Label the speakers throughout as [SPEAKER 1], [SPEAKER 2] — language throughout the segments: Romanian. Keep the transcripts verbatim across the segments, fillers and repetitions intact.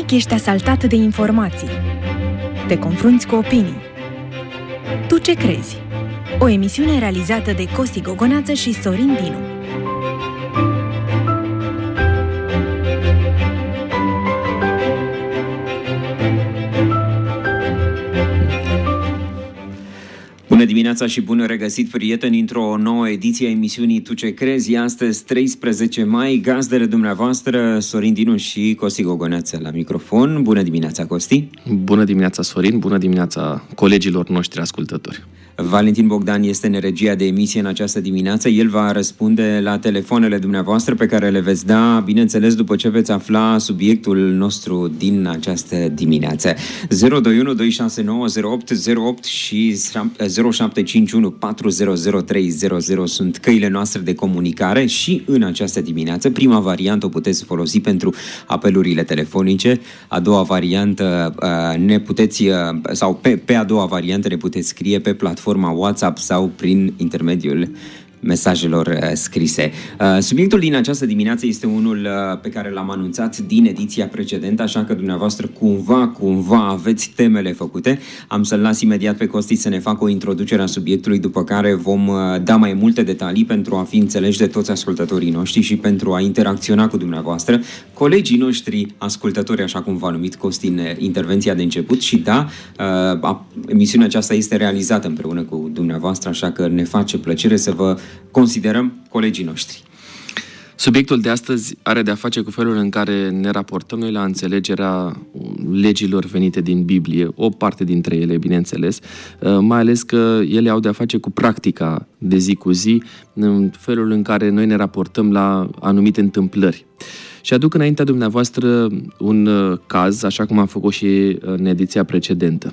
[SPEAKER 1] parcă ești asaltat de informații. Te confrunți cu opinii. Tu ce crezi? O emisiune realizată de Costi Gogoneață și Sorin Dinu.
[SPEAKER 2] Bună dimineața și bun regăsit, prieteni, într-o nouă ediție a emisiunii Tu ce crezi? Astăzi, treisprezece mai, gazdele dumneavoastră, Sorin Dinu și Costi Gogoneață la microfon. Bună dimineața, Costi!
[SPEAKER 3] Bună dimineața, Sorin! Bună dimineața colegilor noștri ascultători!
[SPEAKER 2] Valentin Bogdan este în regia de emisie în această dimineață. El va răspunde la telefoanele dumneavoastră pe care le veți da, bineînțeles, după ce veți afla subiectul nostru din această dimineață. zero doi unu doi șase nouă zero opt zero opt și zero șapte cinci unu patru zero zero trei zero zero sunt căile noastre de comunicare și în această dimineață. Prima variantă o puteți folosi pentru apelurile telefonice, a doua variantă ne puteți, sau pe, pe a doua variantă ne puteți scrie pe platforma WhatsApp sau prin intermediul mesajelor scrise. Subiectul din această dimineață este unul pe care l-am anunțat din ediția precedentă, așa că dumneavoastră cumva, cumva aveți temele făcute. Am să-l las imediat pe Costi să ne facă o introducere a subiectului, după care vom da mai multe detalii pentru a fi înțeleși de toți ascultătorii noștri și pentru a interacționa cu dumneavoastră, colegii noștri ascultători, așa cum v-a numit Costi în intervenția de început. Și da, emisiunea aceasta este realizată împreună cu dumneavoastră, așa că ne face plăcere să vă considerăm colegii noștri.
[SPEAKER 3] Subiectul de astăzi are de-a face cu felul în care ne raportăm noi la înțelegerea legilor venite din Biblie, o parte dintre ele, bineînțeles, mai ales că ele au de-a face cu practica de zi cu zi, în felul în care noi ne raportăm la anumite întâmplări. Și aduc înaintea dumneavoastră un caz, așa cum am făcut și în ediția precedentă.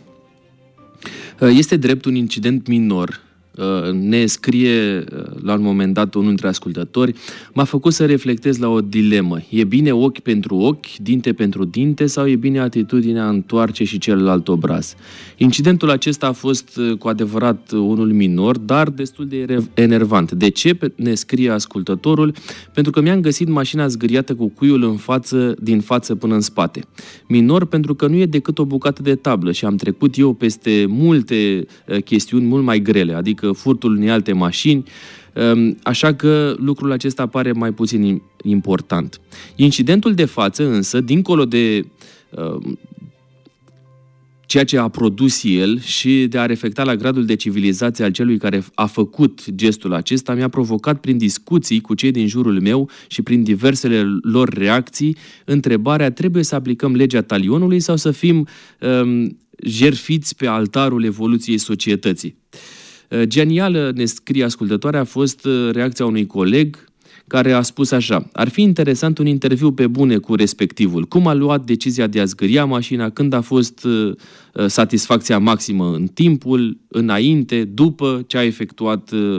[SPEAKER 3] Este drept un incident minor. Ne scrie la un moment dat unul dintre ascultători: m-a făcut să reflectez la o dilemă. E bine ochi pentru ochi, dinte pentru dinte, sau e bine atitudinea întoarce și celălalt obraz? Incidentul acesta a fost cu adevărat unul minor, dar destul de enervant. De ce? Ne scrie ascultătorul: pentru că mi-am găsit mașina zgâriată cu cuiul în față, din față până în spate. Minor pentru că nu e decât o bucată de tablă și am trecut eu peste multe chestiuni mult mai grele, adică furtul unei alte mașini, așa că lucrul acesta pare mai puțin important. Incidentul de față însă, dincolo de ceea ce a produs el și de a reflecta la gradul de civilizație al celui care a făcut gestul acesta, mi-a provocat prin discuții cu cei din jurul meu și prin diversele lor reacții întrebarea: trebuie să aplicăm legea talionului sau să fim um, jertfiți pe altarul evoluției societății? Genială, ne scrie ascultătoarea, a fost reacția unui coleg care a spus așa: ar fi interesant un interviu pe bune cu respectivul. Cum a luat decizia de a zgâria mașina, când a fost uh, satisfacția maximă în timpul, înainte, după ce a efectuat uh,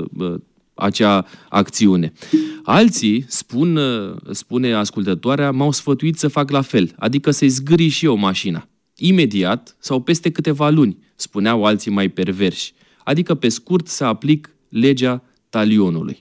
[SPEAKER 3] acea acțiune. Alții, spun, uh, spune ascultătoarea, m-au sfătuit să fac la fel, adică să-i zgârii și eu mașina. Imediat sau peste câteva luni, spuneau alții mai perverși. Adică, pe scurt, să aplic legea talionului.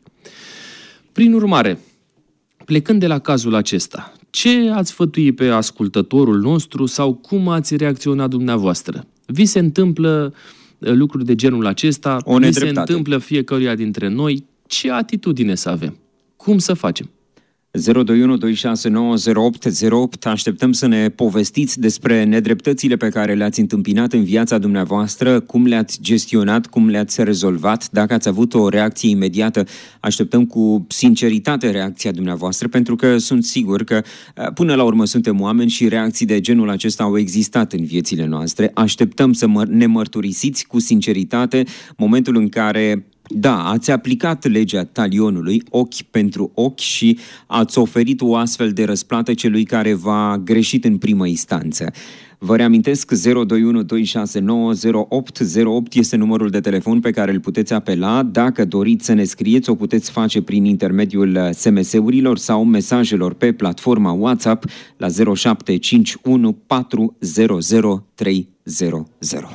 [SPEAKER 3] Prin urmare, plecând de la cazul acesta, ce ați sfătui pe ascultătorul nostru sau cum ați reacționat dumneavoastră? Vi se întâmplă lucruri de genul acesta?
[SPEAKER 2] O
[SPEAKER 3] vi se întâmplă fiecăruia dintre noi? Ce atitudine să avem? Cum să facem?
[SPEAKER 2] zero doi unu doi șase nouă zero opt zero opt. Așteptăm să ne povestiți despre nedreptățile pe care le-ați întâmpinat în viața dumneavoastră, cum le-ați gestionat, cum le-ați rezolvat. Dacă ați avut o reacție imediată, așteptăm cu sinceritate reacția dumneavoastră, pentru că sunt sigur că până la urmă suntem oameni și reacții de genul acesta au existat în viețile noastre. Așteptăm să ne mărturisiți cu sinceritate momentul în care Da, ați aplicat legea talionului, ochi pentru ochi, și ați oferit o astfel de răsplată celui care v-a greșit în primă instanță. Vă reamintesc, zero doi unu doi șase nouă zero opt zero opt este numărul de telefon pe care îl puteți apela. Dacă doriți să ne scrieți, o puteți face prin intermediul S M S-urilor sau mesajelor pe platforma WhatsApp la zero șapte cinci unu patru zero zero trei zero zero.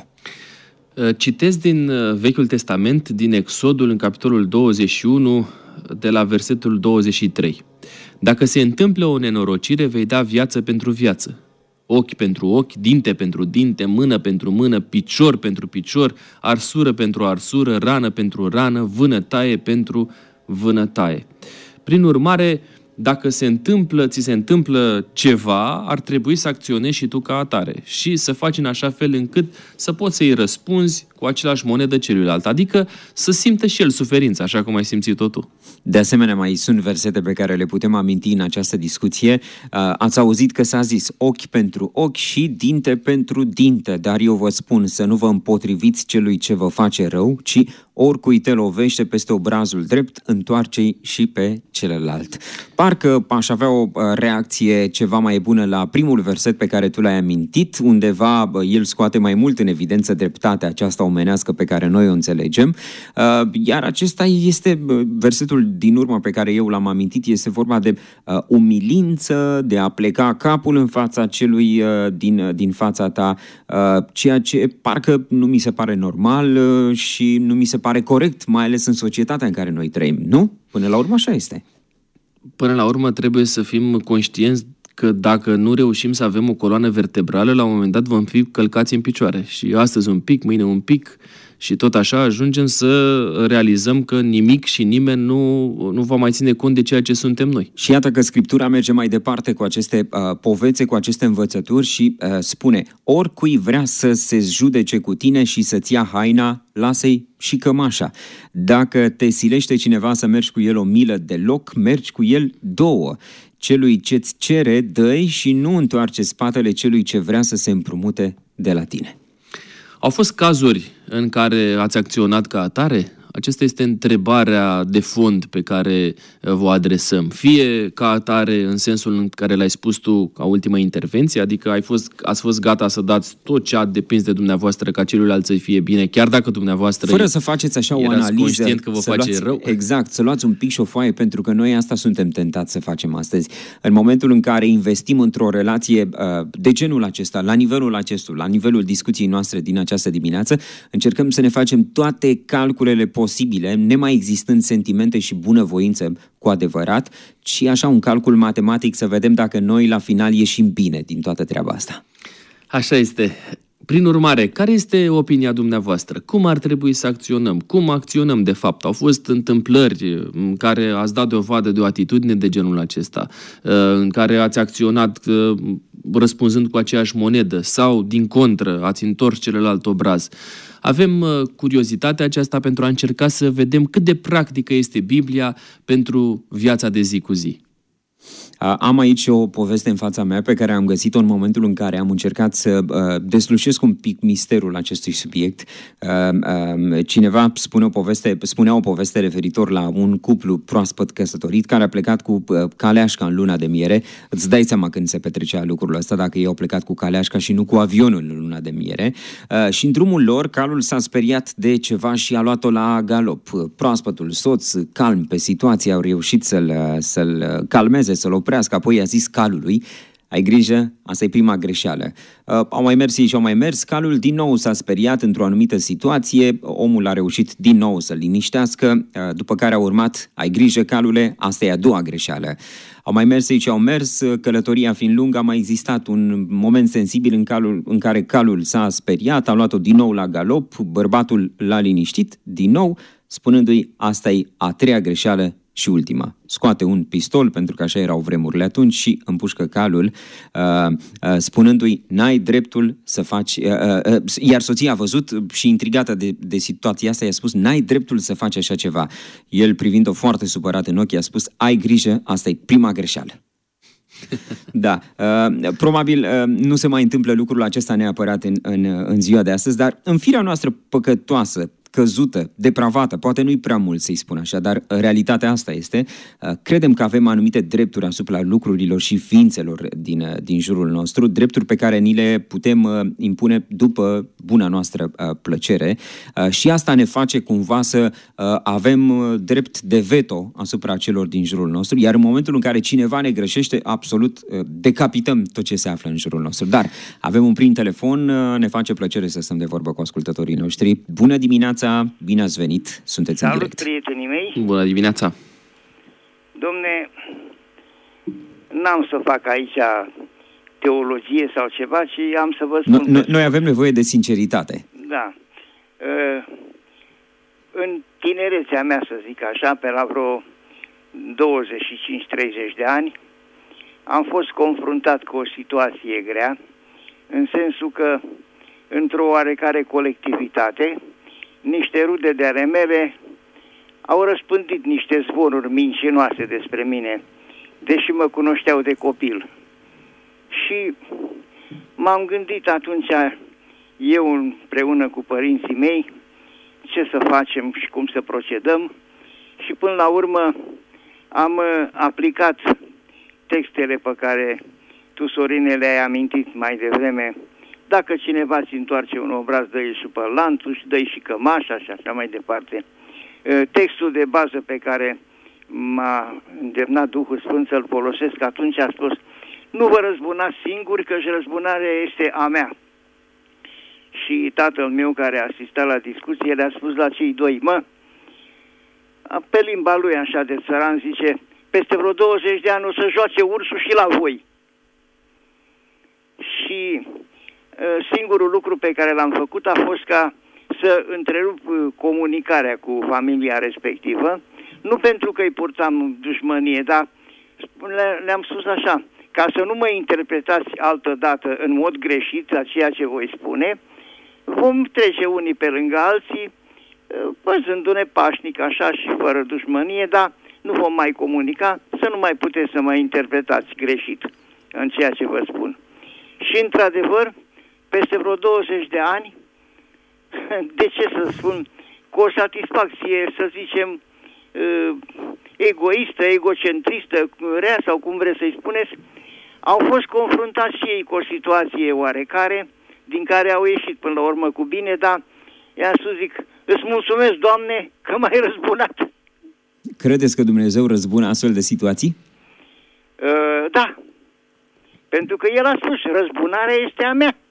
[SPEAKER 3] Citesc din Vechiul Testament, din Exodul, în capitolul douăzeci și unu, de la versetul douăzeci și trei. Dacă se întâmplă o nenorocire, vei da viață pentru viață, ochi pentru ochi, dinte pentru dinte, mână pentru mână, picior pentru picior, arsură pentru arsură, rană pentru rană, vânătaie pentru vânătaie. Prin urmare, dacă se întâmplă, ți se întâmplă ceva, ar trebui să acționezi și tu ca atare și să faci în așa fel încât să poți să-i răspunzi cu același monedă celuilalt, adică să simtă și el suferința, așa cum ai simțit-o tu.
[SPEAKER 2] De asemenea, mai sunt versete pe care le putem aminti în această discuție. Ați auzit că s-a zis ochi pentru ochi și dinte pentru dinte, dar eu vă spun să nu vă împotriviți celui ce vă face rău, ci oricui te lovește peste obrazul drept, întoarce-i și pe celălalt. Parcă aș avea o reacție ceva mai bună la primul verset pe care tu l-ai amintit, undeva el scoate mai mult în evidență dreptatea aceasta omenească pe care noi o înțelegem, iar acesta este versetul din urmă pe care eu l-am amintit, este vorba de umilință, de a pleca capul în fața celui din, din fața ta, ceea ce parcă nu mi se pare normal și nu mi se pare corect, mai ales în societatea în care noi trăim, nu? Până la urmă așa este.
[SPEAKER 3] Până la urmă trebuie să fim conștienți că dacă nu reușim să avem o coloană vertebrală, la un moment dat vom fi călcați în picioare. Și astăzi un pic, mâine un pic și tot așa ajungem să realizăm că nimic și nimeni nu, nu va mai ține cont de ceea ce suntem noi.
[SPEAKER 2] Și iată că Scriptura merge mai departe cu aceste uh, povețe, cu aceste învățături și uh, spune: oricui vrea să se judece cu tine și să-ți ia haina, lasă-i și cămașa. Dacă te silește cineva să mergi cu el o milă deloc, mergi cu el două. Celui ce-ți cere, dă-i și nu întoarce spatele celui ce vrea să se împrumute de la tine.
[SPEAKER 3] Au fost cazuri în care ați acționat ca atare? Aceasta este întrebarea de fond pe care vă adresăm. Fie ca atare în sensul în care l-ai spus tu ca ultima intervenție, adică ai fost, ați fost gata să dați tot ce a depins de dumneavoastră ca celuilalt să fie bine, chiar dacă dumneavoastră
[SPEAKER 2] fără să faceți așa o analiză,
[SPEAKER 3] conștient că vă face
[SPEAKER 2] luați,
[SPEAKER 3] rău.
[SPEAKER 2] Exact, să luați un pic și o foaie, pentru că noi asta suntem tentați să facem astăzi. În momentul în care investim într-o relație uh, de genul acesta, la nivelul acestul, la nivelul discuției noastre din această dimineață, încercăm să ne facem toate calculele posibile, nemai existând sentimente și bunăvoință cu adevărat, ci așa un calcul matematic să vedem dacă noi la final ieșim bine din toată treaba asta.
[SPEAKER 3] Așa este. Prin urmare, care este opinia dumneavoastră? Cum ar trebui să acționăm? Cum acționăm de fapt? Au fost întâmplări în care ați dat dovadă de o atitudine de genul acesta, în care ați acționat răspunzând cu aceeași monedă sau, din contră, ați întors celălalt obraz. Avem curiozitatea aceasta pentru a încerca să vedem cât de practică este Biblia pentru viața de zi cu zi.
[SPEAKER 2] Am aici o poveste în fața mea pe care am găsit-o în momentul în care am încercat să uh, deslușesc un pic misterul acestui subiect. Uh, uh, cineva spune o poveste, spunea o poveste referitor la un cuplu proaspăt căsătorit care a plecat cu uh, caleașca în luna de miere. Îți dai seama când se petrecea lucrul ăsta, dacă ei au plecat cu caleașca și nu cu avionul în luna de miere. Uh, și în drumul lor, calul s-a speriat de ceva și a luat-o la galop. Proaspătul soț, calm pe situație, au reușit să-l, să-l calmeze, să-l oprească. Apoi i-a zis calului: ai grijă, asta e prima greșeală. Uh, au mai mers și au mai mers, calul din nou s-a speriat într-o anumită situație, omul a reușit din nou să-l liniștească, uh, după care a urmat: ai grijă, calule, asta e a doua greșeală. Au mai mers și au mers, călătoria fiind lungă, a mai existat un moment sensibil în, calul, în care calul s-a speriat, a luat-o din nou la galop, bărbatul l-a liniștit din nou, spunându-i: asta e a treia greșeală și ultima. Scoate un pistol, pentru că așa erau vremurile atunci, și împușcă calul, uh, uh, spunându-i: n-ai dreptul să faci... Uh, uh, iar soția a văzut și intrigată de, de situația asta, i-a spus: n-ai dreptul să faci așa ceva. El, privind-o foarte supărat în ochi, i-a spus: ai grijă, asta e prima greșeală. Da, uh, probabil uh, nu se mai întâmplă lucrul acesta neapărat în, în, în ziua de astăzi, dar în firea noastră păcătoasă, căzută, depravată, poate nu-i prea mult să-i spun așa, dar realitatea asta este. Credem că avem anumite drepturi asupra lucrurilor și ființelor din, din jurul nostru, drepturi pe care ni le putem impune după buna noastră plăcere și asta ne face cumva să avem drept de veto asupra celor din jurul nostru, iar în momentul în care cineva ne greșește, absolut decapităm tot ce se află în jurul nostru. Dar avem un prim telefon, ne face plăcere să stăm de vorbă cu ascultătorii noștri. Bună dimineața! Bine ați venit, sunteți
[SPEAKER 4] Salut,
[SPEAKER 2] în direct.
[SPEAKER 4] Salut, prietenii mei!
[SPEAKER 3] Bună dimineața!
[SPEAKER 4] Domne, n-am să fac aici teologie sau ceva, ci am să vă spun...
[SPEAKER 2] No, noi avem nevoie de sinceritate.
[SPEAKER 4] Da. În tinerețea mea, să zic așa, pe la vreo douăzeci și cinci treizeci de ani, am fost confruntat cu o situație grea, în sensul că, într-o oarecare colectivitate, niște rude de ale mele au răspândit niște zvonuri mincinoase despre mine, deși mă cunoșteau de copil. Și m-am gândit atunci, eu împreună cu părinții mei, ce să facem și cum să procedăm, și până la urmă am aplicat textele pe care tu, Sorine, le-ai amintit mai devreme. Dacă cineva ți întoarce un obraz, dă-i și părlantul și dă-i și cămașa și așa mai departe. Textul de bază pe care m-a îndemnat Duhul Sfânt să-l folosesc atunci a spus: nu vă răzbunați singuri, că și răzbunarea este a mea. Și tatăl meu, care a asistat la discuție, le-a spus la cei doi: mă, pe limba lui așa de țăran, zice, peste vreo douăzeci de ani o să joace ursul și la voi. Și singurul lucru pe care l-am făcut a fost ca să întrerup comunicarea cu familia respectivă, nu pentru că îi purtam dușmănie, dar le-am spus așa: ca să nu mă interpretați altă dată în mod greșit la ceea ce voi spune, vom trece unii pe lângă alții, văzându-ne pașnic așa și fără dușmănie, dar nu vom mai comunica, să nu mai puteți să mă interpretați greșit în ceea ce vă spun. Și într-adevăr, peste vreo douăzeci de ani, de ce să spun, cu o satisfacție, să zicem, egoistă, egocentristă, rea sau cum vreți să-i spuneți, au fost confruntați și ei cu o situație oarecare, din care au ieșit până la urmă cu bine, dar i-am spus, zic, îți mulțumesc, Doamne, că m-ai răzbunat.
[SPEAKER 2] Credeți că Dumnezeu răzbună astfel de situații?
[SPEAKER 4] Uh, da. Pentru că El a spus, răzbunarea este a mea.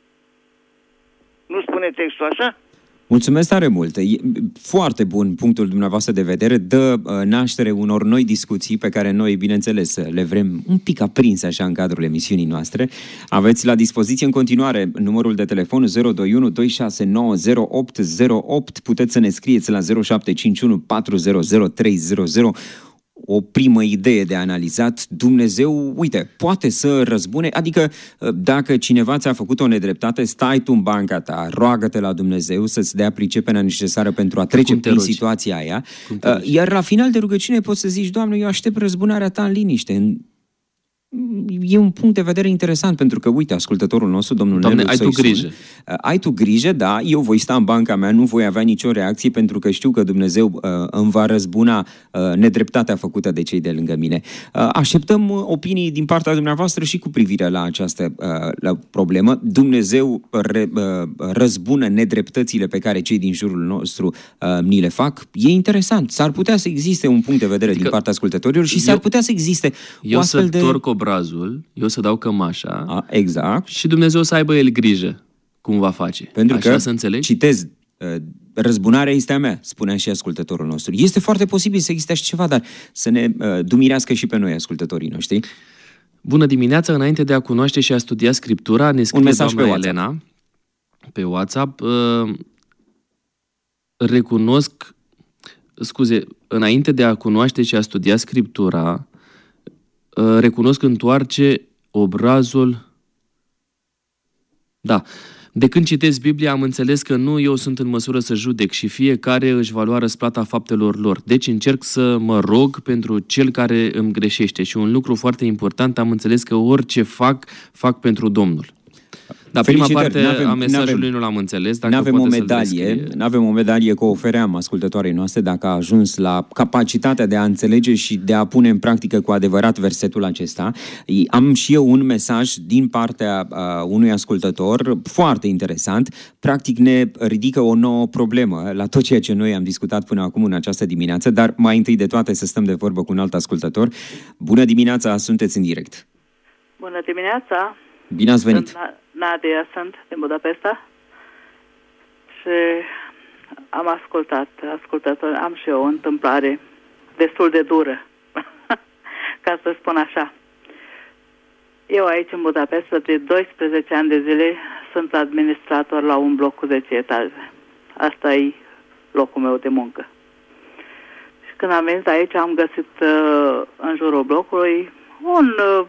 [SPEAKER 4] Nu spune textul așa?
[SPEAKER 2] Mulțumesc tare mult. E foarte bun punctul dumneavoastră de vedere. Dă naștere unor noi discuții pe care noi, bineînțeles, le vrem un pic aprinse așa în cadrul emisiunii noastre. Aveți la dispoziție în continuare numărul de telefon zero doi unu doi șase nouă zero opt zero opt. Puteți să ne scrieți la zero șapte cinci unu patru zero zero trei zero zero. O primă idee de analizat. Dumnezeu, uite, poate să răzbune, adică dacă cineva ți-a făcut o nedreptate, stai tu în banca ta, roagă-te la Dumnezeu să-ți dea priceperea necesară pentru a trece prin rogi? situația aia, iar la final de rugăciune poți să zici: Doamne, eu aștept răzbunarea ta în liniște. E un punct de vedere interesant, pentru că, uite, ascultătorul nostru, domnul
[SPEAKER 3] Doamne,
[SPEAKER 2] Nelu,
[SPEAKER 3] ai tu grijă.
[SPEAKER 2] Sun, ai tu grijă, da, eu voi sta în banca mea, nu voi avea nicio reacție, pentru că știu că Dumnezeu uh, îmi va răzbuna uh, nedreptatea făcută de cei de lângă mine. Uh, așteptăm opinii din partea dumneavoastră și cu privire la această uh, la problemă. Dumnezeu re, uh, răzbună nedreptățile pe care cei din jurul nostru uh, ni le fac. E interesant. S-ar putea să existe un punct de vedere adică din partea ascultătorilor și eu, s-ar putea să existe o astfel de...
[SPEAKER 3] obrazul, eu să dau cămașa.
[SPEAKER 2] A, exact.
[SPEAKER 3] Și Dumnezeu să aibă El grijă cum va face.
[SPEAKER 2] Pentru
[SPEAKER 3] Așa
[SPEAKER 2] că,
[SPEAKER 3] să înțelegi?
[SPEAKER 2] Citez, răzbunarea este a mea, spunea și ascultătorul nostru. Este foarte posibil să existe așa ceva, dar să ne uh, dumirească și pe noi, ascultătorii noștri.
[SPEAKER 3] Bună dimineața! Înainte de a cunoaște și a studia Scriptura, ne scrie doamna pe Elena pe WhatsApp. Uh, recunosc, scuze, înainte de a cunoaște și a studia Scriptura, recunosc întoarce obrazul. Da. De când citesc Biblia am înțeles că nu eu sunt în măsură să judec și fiecare își va lua răsplata faptelor lor. Deci încerc să mă rog pentru cel care îmi greșește. Și un lucru foarte important, am înțeles că orice fac, fac pentru Domnul. Dar prima parte a mesajului nu l-am înțeles.
[SPEAKER 2] Nu avem o medalie, n-avem o medalie că o ofeream ascultătoarei noastre dacă a ajuns la capacitatea de a înțelege și de a pune în practică cu adevărat versetul acesta. Am și eu un mesaj din partea uh, unui ascultător foarte interesant. Practic ne ridică o nouă problemă la tot ceea ce noi am discutat până acum în această dimineață, dar mai întâi de toate să stăm de vorbă cu un alt ascultător. Bună dimineața, sunteți în direct.
[SPEAKER 5] Bună dimineața.
[SPEAKER 2] Bine ați venit.
[SPEAKER 5] Nadia sunt din Budapesta și am ascultat, ascultător, am și eu o întâmplare destul de dură, ca să spun așa. Eu aici în Budapesta de doisprezece ani de zile sunt administrator la un bloc cu zece etaje. Asta e locul meu de muncă. Și când am venit aici am găsit uh, în jurul blocului un, uh,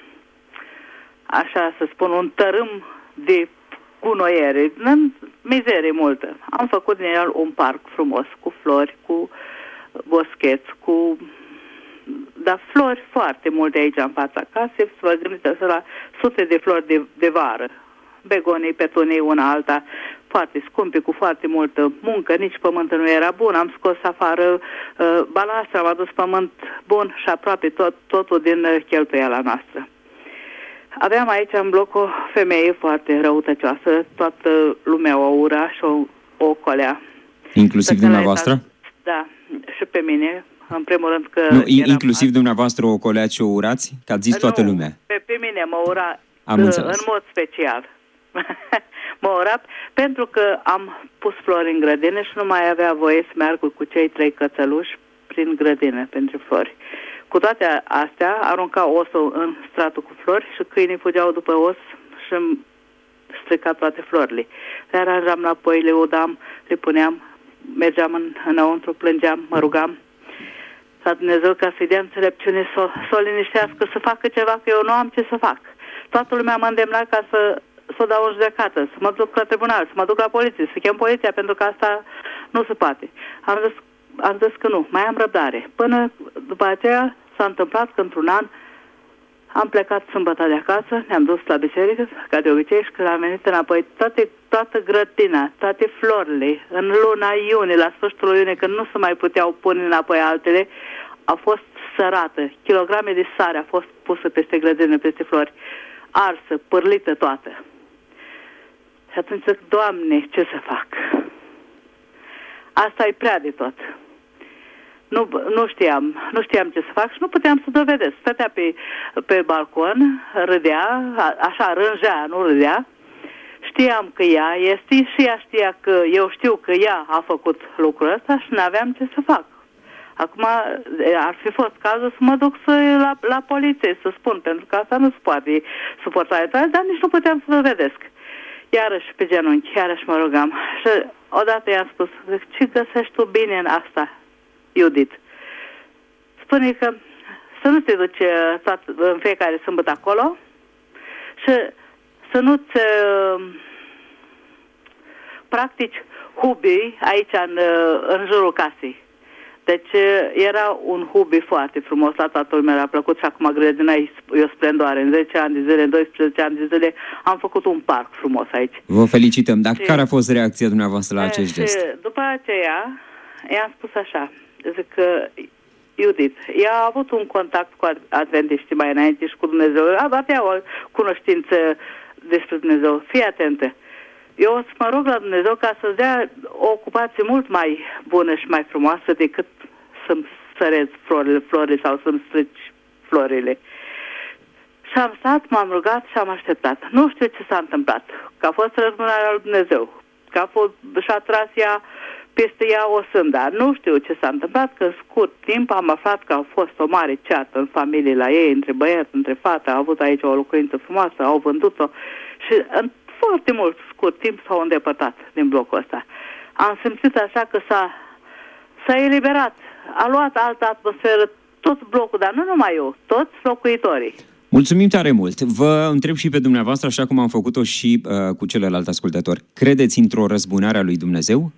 [SPEAKER 5] așa să spun, un tărâm de gunoiere, mizerie multă. Am făcut din el un parc frumos, cu flori, cu boscheți, cu... dar flori foarte multe aici în fața casei. Să vă gândiți la sute de flori de, de vară. Begonii, petunii, una alta, foarte scumpe, cu foarte multă muncă, nici pământul nu era bun. Am scos afară uh, balastra, am adus pământ bun și aproape tot, totul din uh, cheltuiala noastră. Aveam aici în bloc o femeie foarte răutăcioasă, toată lumea o ura și o, o colea.
[SPEAKER 2] Inclusiv dumneavoastră?
[SPEAKER 5] Da, și pe mine, în primul rând că...
[SPEAKER 2] Nu, inclusiv a... dumneavoastră o coleați și o urați? Că ați zis toată
[SPEAKER 5] nu,
[SPEAKER 2] lumea.
[SPEAKER 5] Pe, pe mine mă ura
[SPEAKER 2] am
[SPEAKER 5] în
[SPEAKER 2] înțeles.
[SPEAKER 5] mod special. Mă ura pentru că am pus flori în grădină și nu mai avea voie să meargă cu cei trei cățăluși prin grădină pentru flori. Cu toate astea, arunca osul în stratul cu flori și câinii fugeau după os și îmi strica toate florile. Le aranjam înapoi, le udam, le puneam, mergeam în, înăuntru, plângeam, mă rugam la Dumnezeu ca să-i dea înțelepciune să, să o liniștească, să facă ceva, că eu nu am ce să fac. Toată lumea mă îndemna ca să, să o dau în judecată, să mă duc la tribunal, să mă duc la poliție, să chem poliția, pentru că asta nu se poate. Am zis, am zis că nu, mai am răbdare. Până după aceea s-a întâmplat că într-un an am plecat sâmbătă de acasă, ne-am dus la biserică, ca de obicei, și când am venit înapoi, toate, toată grădina, toate florile, în luna iunie, la sfârșitul iunie, când nu se mai puteau pune înapoi altele, a fost sărată. Kilograme de sare a fost pusă peste grădină, peste flori, arsă, pârlită toată. Și atunci zic, Doamne, ce să fac? Asta e prea de tot. Nu, nu știam, nu știam ce să fac și nu puteam să dovedesc. Stătea pe, pe balcon, râdea, a, așa rângea, nu râdea. Știam că ea este și ea știa că eu știu că ea a făcut lucrul ăsta și n-aveam ce să fac. Acum ar fi fost cazul să mă duc să, la, la poliție, să spun, pentru că asta nu se poate suporta, dar nici nu puteam să dovedesc. Iarăși pe genunchi, iarăși mă rugam. Și odată i-am spus, zic, ce găsești tu bine în asta, Iudit? Spune că să nu te duci toată, în fiecare sâmbătă acolo și să nu-ți uh, practici hobby aici în, uh, în jurul casei. Deci era un hobby foarte frumos, la toată lumea le-a plăcut și acum grădina e o splendoare. În zece ani de zile, în doisprezece ani de zile am făcut un parc frumos aici.
[SPEAKER 2] Vă felicităm, dar
[SPEAKER 5] și,
[SPEAKER 2] care a fost reacția dumneavoastră la acest gest?
[SPEAKER 5] Și după aceea i-am spus așa, zic că Judith, ea a avut un contact cu adventiștii mai înainte și cu Dumnezeu, avea o cunoștință despre Dumnezeu, fii atentă. Eu o să mă rog la Dumnezeu ca să-ți dea o ocupație mult mai bună și mai frumoasă decât să-mi sărezi florile, florile sau să-mi strici florile. Și am stat, m-am rugat și am așteptat. Nu știu ce s-a întâmplat, că a fost răzbunarea lui Dumnezeu, că a fost, și-a tras ea peste ea o sânda. Nu știu ce s-a întâmplat, că în scurt timp am aflat că a fost o mare ceartă în familie la ei, între băiat, între fată, au avut aici o locuință frumoasă, au vândut-o și în foarte mult scurt timp s-au îndepărtat din blocul ăsta. Am simțit așa că s-a, s-a eliberat, a luat altă atmosferă tot blocul, dar nu numai eu, toți locuitorii.
[SPEAKER 2] Mulțumim tare mult. Vă întreb și pe dumneavoastră, așa cum am făcut-o și uh, cu celălalt ascultător. Credeți într-o răzbunare a lui Dumnezeu?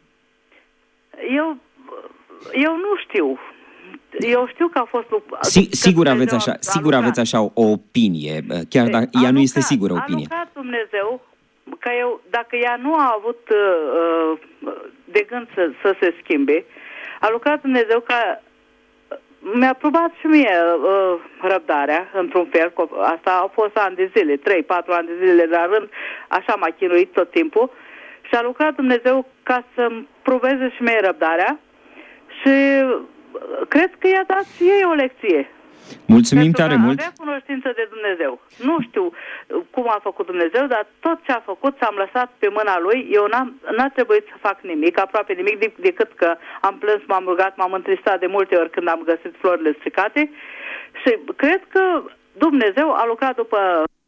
[SPEAKER 5] Eu, eu nu știu. Eu știu că a fost...
[SPEAKER 2] Si, sigur aveți așa, sigur aveți așa o, o opinie, chiar dacă ea nu este sigură opinie.
[SPEAKER 5] A lucrat Dumnezeu, că eu, dacă ea nu a avut uh, de gând să, să se schimbe, a lucrat Dumnezeu ca... Mi-a probat și mie uh, răbdarea, într-un fel, asta a fost ani de zile, trei patru ani de zile la rând, așa m-a chinuit tot timpul, și a lucrat Dumnezeu ca să-mi probeze și mie răbdarea și cred că i-a dat și ei o lecție.
[SPEAKER 2] Mulțumim
[SPEAKER 5] pentru
[SPEAKER 2] tare
[SPEAKER 5] că
[SPEAKER 2] mult.
[SPEAKER 5] avea cunoștință de Dumnezeu. Nu știu cum a făcut Dumnezeu, dar tot ce a făcut s-am lăsat pe mâna lui. Eu n-am, n-a trebuit să fac nimic, aproape nimic, decât că am plâns, m-am rugat, m-am întristat de multe ori când am găsit florile stricate și cred că Dumnezeu a lucrat după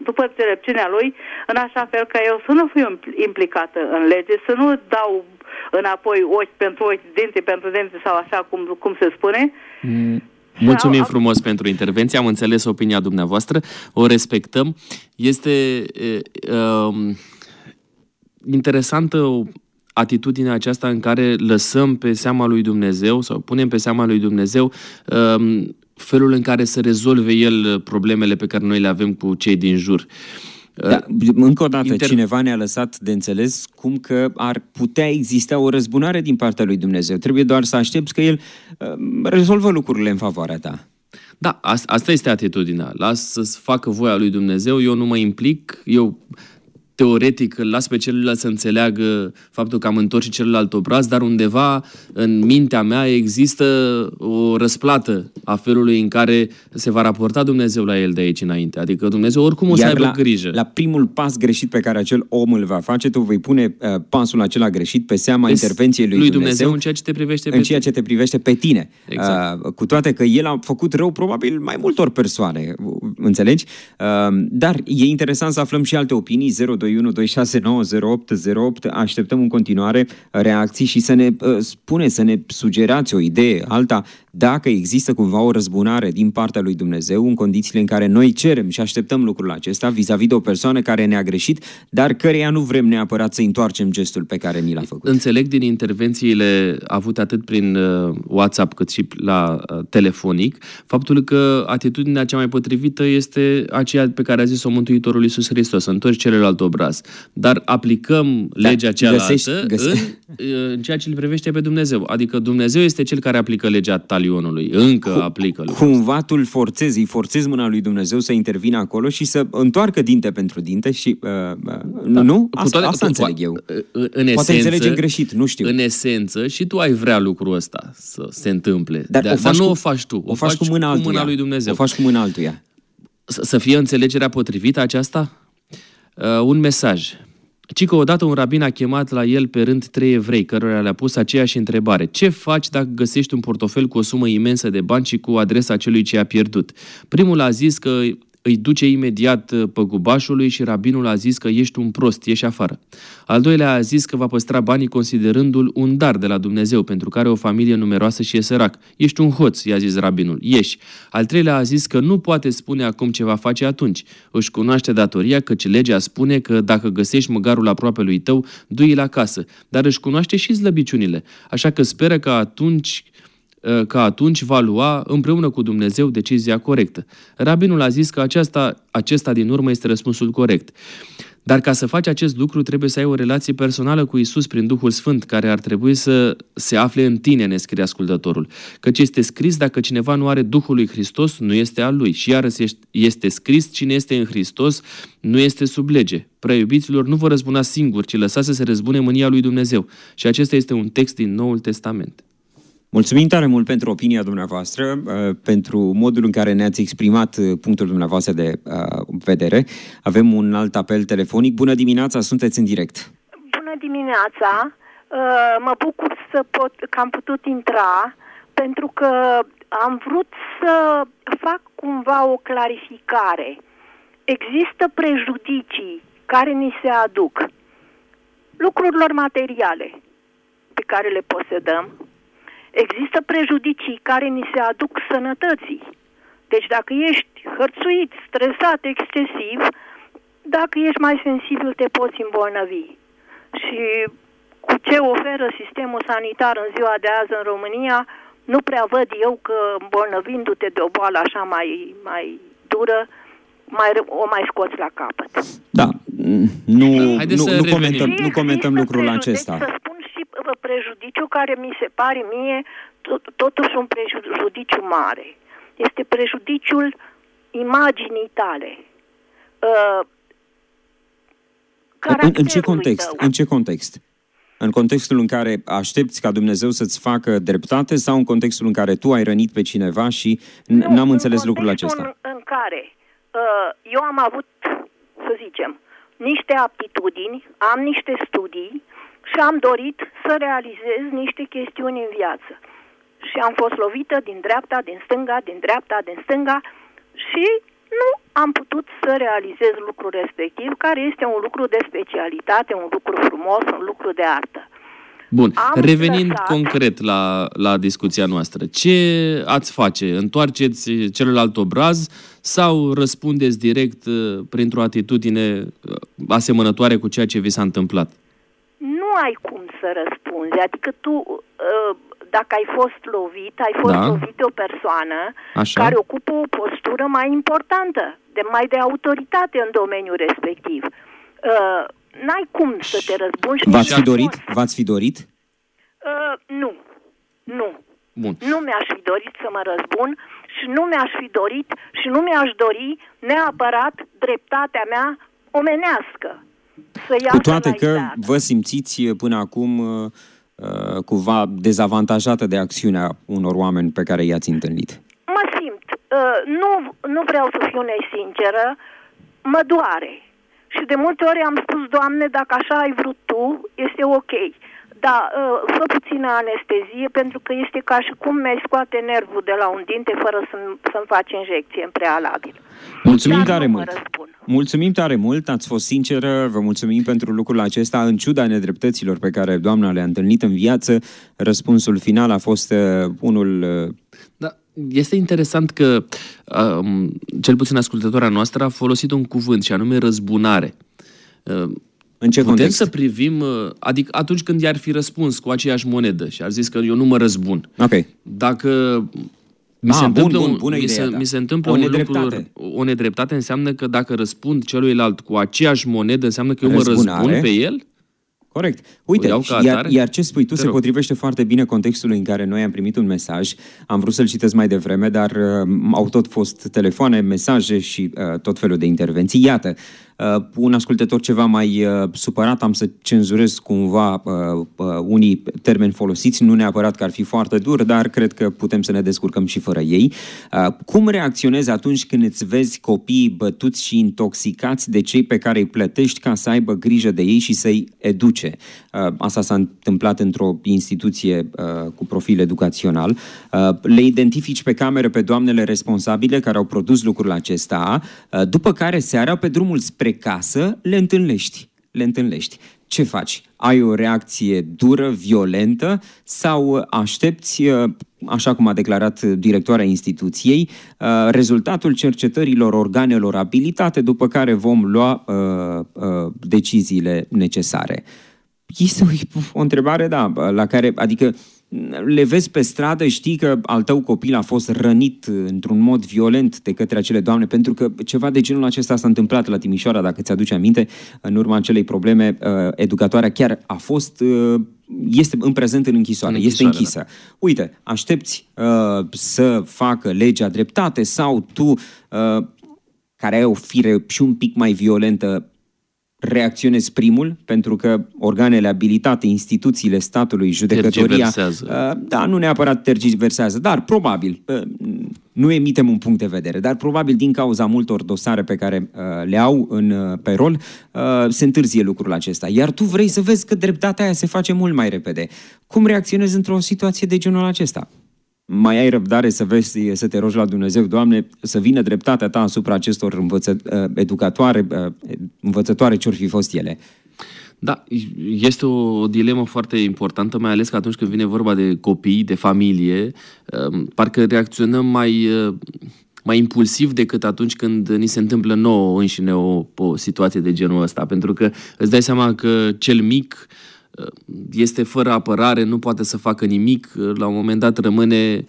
[SPEAKER 5] după înțelepciunea lui, în așa fel ca eu să nu fiu implicată în lege, să nu dau înapoi ochi pentru ochi, dinți pentru dinți sau așa cum, cum se spune.
[SPEAKER 3] Mm. Mulțumim frumos pentru intervenție, am înțeles opinia dumneavoastră, o respectăm. Este e, uh, interesantă atitudinea aceasta în care lăsăm pe seama lui Dumnezeu sau punem pe seama lui Dumnezeu uh, felul în care să rezolve El problemele pe care noi le avem cu cei din jur.
[SPEAKER 2] Da, încă o dată, Inter... cineva ne-a lăsat de înțeles cum că ar putea exista o răzbunare din partea lui Dumnezeu. Trebuie doar să aștepți că El uh, rezolvă lucrurile în favoarea ta.
[SPEAKER 3] Da, asta este atitudinea. Las să facă voia lui Dumnezeu, eu nu mă implic, eu teoretic îl las pe celălalt să înțeleagă faptul că am întors și celălalt obraz, dar undeva în mintea mea există o răsplată a felului în care se va raporta Dumnezeu la el de aici înainte. Adică Dumnezeu oricum o să
[SPEAKER 2] Iar
[SPEAKER 3] aibă
[SPEAKER 2] la,
[SPEAKER 3] grijă.
[SPEAKER 2] la primul pas greșit pe care acel om îl va face, tu vei pune uh, pasul acela greșit pe seama es, intervenției lui, lui Dumnezeu,
[SPEAKER 3] Dumnezeu în ceea ce te privește pe
[SPEAKER 2] în ceea ce te privește pe tine.
[SPEAKER 3] Exact.
[SPEAKER 2] Uh, cu toate că el a făcut rău probabil mai multor persoane, înțelegi? Uh, dar e interesant să aflăm și alte opinii. Zero doi unu doi șase nouă zero opt zero opt. Așteptăm în continuare reacții și să ne uh, spune, să ne sugerați o idee, alta, dacă există cumva o răzbunare din partea lui Dumnezeu în condițiile în care noi cerem și așteptăm lucrul acesta vis-a-vis de o persoană care ne-a greșit, dar căreia nu vrem neapărat să întoarcem gestul pe care ni l-a făcut.
[SPEAKER 3] Înțeleg din intervențiile avute atât prin uh, WhatsApp cât și la uh, telefonic, faptul că atitudinea cea mai potrivită este aceea pe care a zis-o Mântuitorul Iisus Hristos, să întorci celălalt obraz. Dar aplicăm da, legea cealaltă găsești, găsești. În, în ceea ce îl privește pe Dumnezeu. Adică Dumnezeu este cel care aplică legea talionului. Încă Cu, aplică lucrul.
[SPEAKER 2] Cumva tu îl forțezi, îi forțezi mâna lui Dumnezeu să intervină acolo și să întoarcă dinte pentru dinte și... Uh, uh, da. Nu? Asta, toate, asta înțeleg eu.
[SPEAKER 3] În
[SPEAKER 2] Poate
[SPEAKER 3] esență,
[SPEAKER 2] înțelegem greșit, nu știu.
[SPEAKER 3] În esență, și tu ai vrea lucrul ăsta să se întâmple.
[SPEAKER 2] Dar,
[SPEAKER 3] dar,
[SPEAKER 2] o
[SPEAKER 3] dar nu
[SPEAKER 2] cu,
[SPEAKER 3] o faci tu.
[SPEAKER 2] O, o faci cu mâna,
[SPEAKER 3] cu mâna lui Dumnezeu.
[SPEAKER 2] O faci cu mâna altuia.
[SPEAKER 3] Să, să fie înțelegerea potrivită aceasta? Uh, un mesaj. Cică odată un rabin a chemat la el pe rând trei evrei, cărora le-a pus aceeași întrebare. Ce faci dacă găsești un portofel cu o sumă imensă de bani și cu adresa celui ce a pierdut? Primul a zis că îi duce imediat păgubașului și rabinul a zis că ești un prost, ieși afară. Al doilea a zis că va păstra banii considerându-l un dar de la Dumnezeu, pentru care o familie numeroasă și e sărac. Ești un hoț, i-a zis rabinul, ieși. Al treilea a zis că nu poate spune acum ce va face atunci. Își cunoaște datoria, căci legea spune că dacă găsești măgarul aproapelui tău, du-i la casă, dar își cunoaște și slăbiciunile, așa că speră că atunci... că atunci va lua împreună cu Dumnezeu decizia corectă. Rabinul a zis că aceasta, acesta din urmă este răspunsul corect. Dar ca să faci acest lucru trebuie să ai o relație personală cu Iisus prin Duhul Sfânt, care ar trebui să se afle în tine, ne scrie ascultătorul. Căci este scris, dacă cineva nu are Duhul lui Hristos, nu este al lui. Și iarăși este scris, cine este în Hristos nu este sub lege. Prea iubiților, nu vă răzbunați singuri, ci lăsați să se răzbune mânia lui Dumnezeu. Și acesta este un text din Noul Testament.
[SPEAKER 2] Mulțumim tare mult pentru opinia dumneavoastră, pentru modul în care ne-ați exprimat punctul dumneavoastră de vedere. Avem un alt apel telefonic. Bună dimineața, sunteți în direct.
[SPEAKER 6] Bună dimineața, mă bucur să pot, că am putut intra, pentru că am vrut să fac cumva o clarificare. Există prejudicii care ni se aduc lucrurilor materiale pe care le posedăm. Există prejudicii care ni se aduc sănătății. Deci dacă ești hărțuit, stresat excesiv, dacă ești mai sensibil, te poți îmbolnăvi. Și cu ce oferă sistemul sanitar în ziua de azi în România, nu prea văd eu că îmbolnăvindu-te de o boală așa mai, mai dură, mai, o mai scoți la capăt.
[SPEAKER 2] Da, nu, nu,
[SPEAKER 3] să
[SPEAKER 2] nu comentăm, nu comentăm lucrul acesta.
[SPEAKER 6] Să spun și prejudiciu care mi se pare mie tot, totuși un prejudiciu mare. Este prejudiciul imaginii tale. Uh,
[SPEAKER 2] în, în ce context? Tău. În ce context? În contextul în care aștepți ca Dumnezeu să-ți facă dreptate sau în contextul în care tu ai rănit pe cineva și n-am înțeles lucrul acesta?
[SPEAKER 6] În, în care uh, eu am avut, să zicem, niște aptitudini, am niște studii și am dorit să realizez niște chestiuni în viață. Și am fost lovită din dreapta, din stânga, din dreapta, din stânga și nu am putut să realizez lucrul respectiv, care este un lucru de specialitate, un lucru frumos, un lucru de artă.
[SPEAKER 3] Bun,
[SPEAKER 6] am
[SPEAKER 3] revenind
[SPEAKER 6] lăsat...
[SPEAKER 3] concret la, la discuția noastră, ce ați face? Întoarceți celălalt obraz sau răspundeți direct printr-o atitudine asemănătoare cu ceea ce vi s-a întâmplat?
[SPEAKER 6] Nu ai cum să răspunzi, adică tu, dacă ai fost lovit, ai fost
[SPEAKER 3] da.
[SPEAKER 6] lovit de o persoană
[SPEAKER 3] Așa.
[SPEAKER 6] care ocupă o postură mai importantă, de mai de autoritate în domeniul respectiv. N-ai cum să te răzbuni.
[SPEAKER 2] V-ați fi dorit? V-ați fi dorit?
[SPEAKER 6] Uh, nu. Nu.
[SPEAKER 3] Bun.
[SPEAKER 6] Nu mi-aș fi dorit să mă răzbun și nu mi-aș fi dorit și nu mi-aș dori neapărat dreptatea mea omenească. Să
[SPEAKER 2] Cu toate că vă simțiți până acum uh, cumva dezavantajată de acțiunea unor oameni pe care i-ați întâlnit.
[SPEAKER 6] Mă simt. Uh, nu, nu vreau să fiu nesinceră. Mă doare. Și de multe ori am spus, Doamne, dacă așa ai vrut Tu, este ok. Dar fă puțină anestezie, pentru că este ca și cum mi-ai scoate nervul de la un dinte fără să-mi, să-mi faci injecție în prealabil.
[SPEAKER 2] Mulțumim
[SPEAKER 6] Dar
[SPEAKER 2] tare mult!
[SPEAKER 6] Răspund.
[SPEAKER 2] Mulțumim tare mult, ați fost sinceră, vă mulțumim pentru lucrul acesta. În ciuda nedreptăților pe care doamna le-a întâlnit în viață, răspunsul final a fost uh, unul... Uh...
[SPEAKER 3] Da. Este interesant că, um, cel puțin ascultătoarea noastră a folosit un cuvânt, și anume răzbunare. Uh,
[SPEAKER 2] În ce
[SPEAKER 3] Putem
[SPEAKER 2] context?
[SPEAKER 3] să privim, uh, adică atunci când i-ar fi răspuns cu aceeași monedă și ar zis că eu nu mă răzbun.
[SPEAKER 2] Ok.
[SPEAKER 3] Dacă mi se
[SPEAKER 2] ah,
[SPEAKER 3] întâmplă,
[SPEAKER 2] bun,
[SPEAKER 3] un,
[SPEAKER 2] bun,
[SPEAKER 3] mi se, mi se întâmplă un lucru, o nedreptate înseamnă că dacă răspund celuilalt cu aceeași monedă, înseamnă că eu
[SPEAKER 2] Răzbunare.
[SPEAKER 3] mă răzbun pe el?
[SPEAKER 2] Corect. Uite, iar, iar ce spui tu
[SPEAKER 3] Te
[SPEAKER 2] se
[SPEAKER 3] rog.
[SPEAKER 2] potrivește foarte bine contextului în care noi am primit un mesaj. Am vrut să-l citesc mai devreme, dar uh, au tot fost telefoane, mesaje și uh, tot felul de intervenții. Iată, uh, un ascultător ceva mai uh, supărat, am să cenzurez cumva uh, uh, unii termeni folosiți, nu neapărat că ar fi foarte dur, dar cred că putem să ne descurcăm și fără ei. Uh, cum reacționezi atunci când îți vezi copiii bătuți și intoxicați de cei pe care îi plătești ca să aibă grijă de ei și să-i educe? Asta s-a întâmplat într-o instituție uh, cu profil educațional. Uh, le identifici pe cameră pe doamnele responsabile care au produs lucrul acesta, uh, după care seara pe drumul spre casă le întâlnești. Le întâlnești. Ce faci? Ai o reacție dură, violentă sau aștepți, așa cum a declarat directoarea instituției, rezultatul cercetărilor organelor abilitate, după care vom lua uh, uh, deciziile necesare? Este o, o întrebare, da, la care, adică le vezi pe stradă, știi că al tău copil a fost rănit într-un mod violent de către acele doamne, pentru că ceva de genul acesta s-a întâmplat la Timișoara, dacă ți-aduce aminte, în urma acelei probleme, educatoarea chiar a fost, este în prezent în închisoare, în închisoare este închisă. Da. Uite, aștepți uh, să facă legea dreptate sau tu, uh, care ai o fire și un pic mai violentă, reacționezi primul, pentru că organele abilitate, instituțiile statului, judecătoria, uh, da, nu neapărat tergiversează, dar probabil, uh, nu emitem un punct de vedere, dar probabil din cauza multor dosare pe care uh, le au în, uh, pe rol, uh, se întârzie lucrul acesta. Iar tu vrei să vezi că dreptatea aia se face mult mai repede. Cum reacționezi într-o situație de genul acesta? Mai ai răbdare să vezi, să te rogi la Dumnezeu, Doamne, să vină dreptatea ta asupra acestor învăță, educatoare, învățătoare ce-or fi fost ele?
[SPEAKER 3] Da, este o dilemă foarte importantă, mai ales că atunci când vine vorba de copii, de familie, parcă reacționăm mai, mai impulsiv decât atunci când ni se întâmplă nouă înșine o, o situație de genul ăsta. Pentru că îți dai seama că cel mic este fără apărare, nu poate să facă nimic, la un moment dat rămâne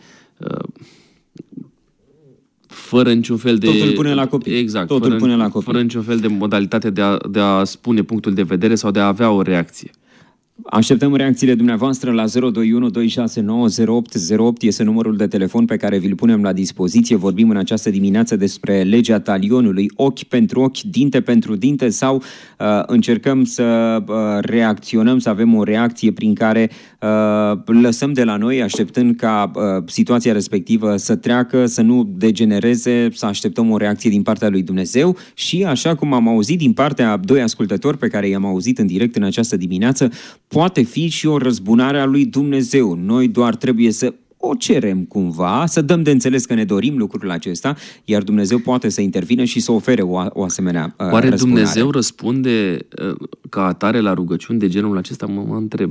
[SPEAKER 3] fără niciun fel de...
[SPEAKER 2] Totul pune la copii.
[SPEAKER 3] Exact.
[SPEAKER 2] Totul
[SPEAKER 3] fără,
[SPEAKER 2] pune la copii.
[SPEAKER 3] Fără niciun fel de modalitate de a, de a spune punctul de vedere sau de a avea o reacție.
[SPEAKER 2] Așteptăm reacțiile dumneavoastră la zero doi unu doi șase nouă zero opt zero opt, este numărul de telefon pe care vi-l punem la dispoziție. Vorbim în această dimineață despre legea talionului, ochi pentru ochi, dinte pentru dinte, sau uh, încercăm să uh, reacționăm, să avem o reacție prin care uh, lăsăm de la noi, așteptând ca uh, situația respectivă să treacă, să nu degenereze, să așteptăm o reacție din partea lui Dumnezeu și, așa cum am auzit din partea a doi ascultători pe care i-am auzit în direct în această dimineață, poate fi și o răzbunare a lui Dumnezeu. Noi doar trebuie să o cerem cumva, să dăm de înțeles că ne dorim lucrul acesta, iar Dumnezeu poate să intervină și să ofere o, o asemenea uh,
[SPEAKER 3] Oare
[SPEAKER 2] răspunare.
[SPEAKER 3] Dumnezeu răspunde uh, ca atare la rugăciuni de genul acesta? Mă, mă întreb.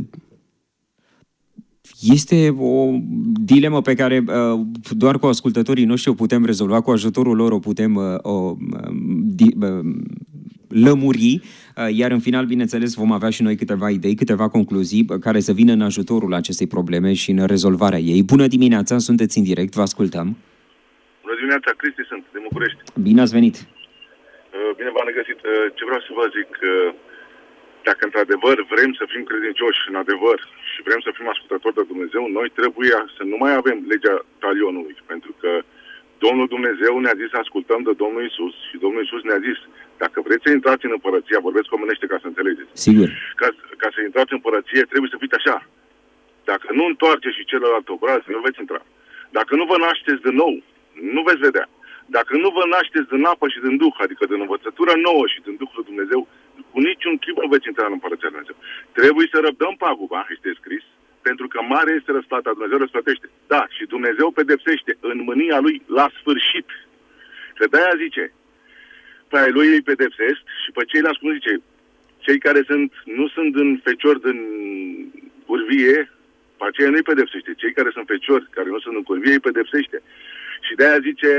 [SPEAKER 2] Este o dilemă pe care uh, doar cu ascultătorii noștri o putem rezolva, cu ajutorul lor o putem uh, o, di, uh, lămuri, uh, iar în final, bineînțeles, vom avea și noi câteva idei, câteva concluzii uh, care să vină în ajutorul acestei probleme și în rezolvarea ei. Bună dimineața, sunteți în direct, vă ascultăm.
[SPEAKER 7] Bună dimineața, Cristi sunt, din București.
[SPEAKER 2] Bine ați venit.
[SPEAKER 7] Uh, bine v-am găsit. Uh, ce vreau să vă zic, uh, dacă într-adevăr vrem să fim credincioși în adevăr și vrem să fim ascultători de Dumnezeu, noi trebuie să nu mai avem legea talionului, pentru că Domnul Dumnezeu ne-a zis să ascultăm de Domnul Iisus și Domnul Iisus ne-a zis, dacă vreți să intrați în împărăția, vorbesc omenește ca să înțelegeți.
[SPEAKER 2] Sigur.
[SPEAKER 7] Ca, ca să intrați în împărăție, trebuie să fiți așa. Dacă nu întoarce și celălalt obraz, nu veți intra. Dacă nu vă nașteți de nou, nu veți vedea. Dacă nu vă nașteți din apă și din Duh, adică din învățătura nouă și din Duhul Dumnezeu, cu niciun chip nu veți intra în Împărăția Lui Dumnezeu. Trebuie să răbdăm paguba, este scris, pentru că mare este răsplata, Dumnezeu răsplătește. Da, și Dumnezeu pedepsește în mânia Lui la sfârșit. Că de-aia zice, pe ai Lui îi pedepsesc și pe ceilalți, cum zice, cei care sunt, nu sunt în feciori din curvie, pe aceia nu îi pedepsește. Cei care sunt feciori, care nu sunt în curvie, îi pedepsește. Și de-aia zice,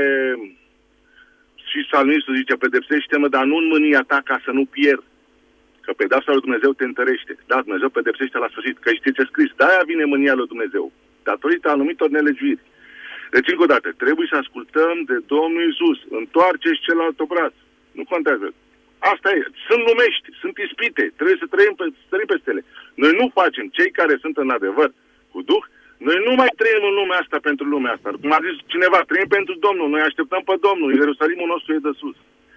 [SPEAKER 7] și psalmistul zice, pedepsește-mă, dar nu în mânia ta ca să nu pierd. Că pedeapsa lui Dumnezeu te întărește. Da, Dumnezeu pedepsește la sfârșit. Că știți ce scris, de-aia vine mânia lui Dumnezeu, datorită anumitor nelegiuiri. Deci, încă o dată, trebuie să ascultăm de Domnul Iisus. Întoarce-și celălalt obraz. Nu contează. Asta e. Sunt lumești, sunt ispite. Trebuie să trăim, pe, să trăim peste ele. Noi nu facem, cei care sunt în adevăr cu Duh, noi nu mai trăim în lumea asta pentru lumea asta. Cum a zis cineva, trăim pentru Domnul, noi așteptăm pe Domnul, Ierusalimul nostru e de sus.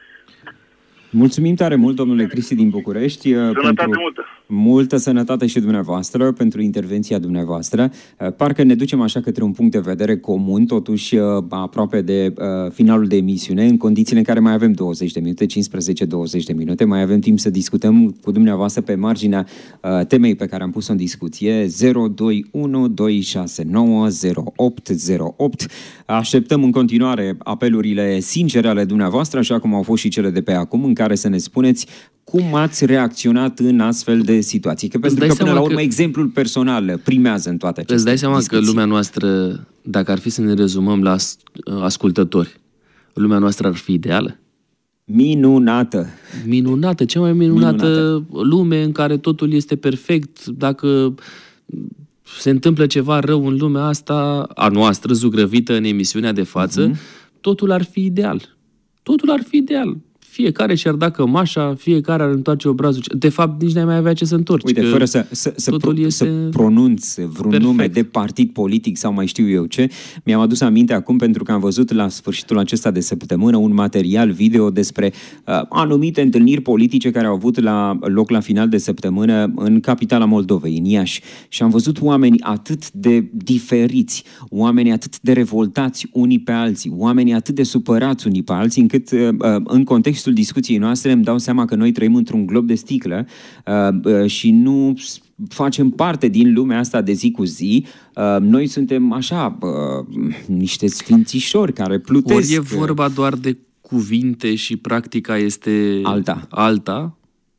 [SPEAKER 2] Mulțumim tare mult, domnule Cristi din București.
[SPEAKER 7] Sănătate
[SPEAKER 2] pentru
[SPEAKER 7] multă!
[SPEAKER 2] Multă sănătate și dumneavoastră, pentru intervenția dumneavoastră. Parcă ne ducem așa către un punct de vedere comun, totuși aproape de uh, finalul de emisiune, în condițiile în care mai avem douăzeci de minute, cincisprezece douăzeci de minute, mai avem timp să discutăm cu dumneavoastră pe marginea uh, temei pe care am pus-o în discuție, zero doi unu doi șase nouă zero opt zero opt. Așteptăm în continuare apelurile sincere ale dumneavoastră, așa cum au fost și cele de pe acum, în care să ne spuneți cum ați reacționat în astfel de situații. Că pentru că, până la urmă, că... exemplul personal primează în toate aceste
[SPEAKER 3] Îți dai seama
[SPEAKER 2] discuții.
[SPEAKER 3] că lumea noastră, dacă ar fi să ne rezumăm la ascultători, lumea noastră ar fi ideală?
[SPEAKER 2] Minunată!
[SPEAKER 3] Minunată, cea mai minunată, minunată lume în care totul este perfect. Dacă se întâmplă ceva rău în lumea asta, a noastră, zugrăvită în emisiunea de față, uh-huh. totul ar fi ideal. Totul ar fi ideal. Fiecare și-ar da cămașa, fiecare ar întoarce obrazul. De fapt, nici n-ai mai avea ce să întorci.
[SPEAKER 2] Uite, fără să, să, să, pro, este... să pronunț vreun perfect. nume de partid politic sau mai știu eu ce, mi-am adus aminte acum pentru că am văzut la sfârșitul acesta de săptămână un material video despre uh, anumite întâlniri politice care au avut la loc la final de săptămână în capitala Moldovei, în Iași. Și am văzut oameni atât de diferiți, oameni atât de revoltați unii pe alții, oameni atât de supărați unii pe alții, încât uh, în context discuției noastre îmi dau seama că noi trăim într-un glob de sticlă uh, uh, și nu facem parte din lumea asta de zi cu zi. Uh, noi suntem așa, uh, niște sfințișori care plutesc.
[SPEAKER 3] Ori e vorba doar de cuvinte și practica este
[SPEAKER 2] alta.
[SPEAKER 3] alta.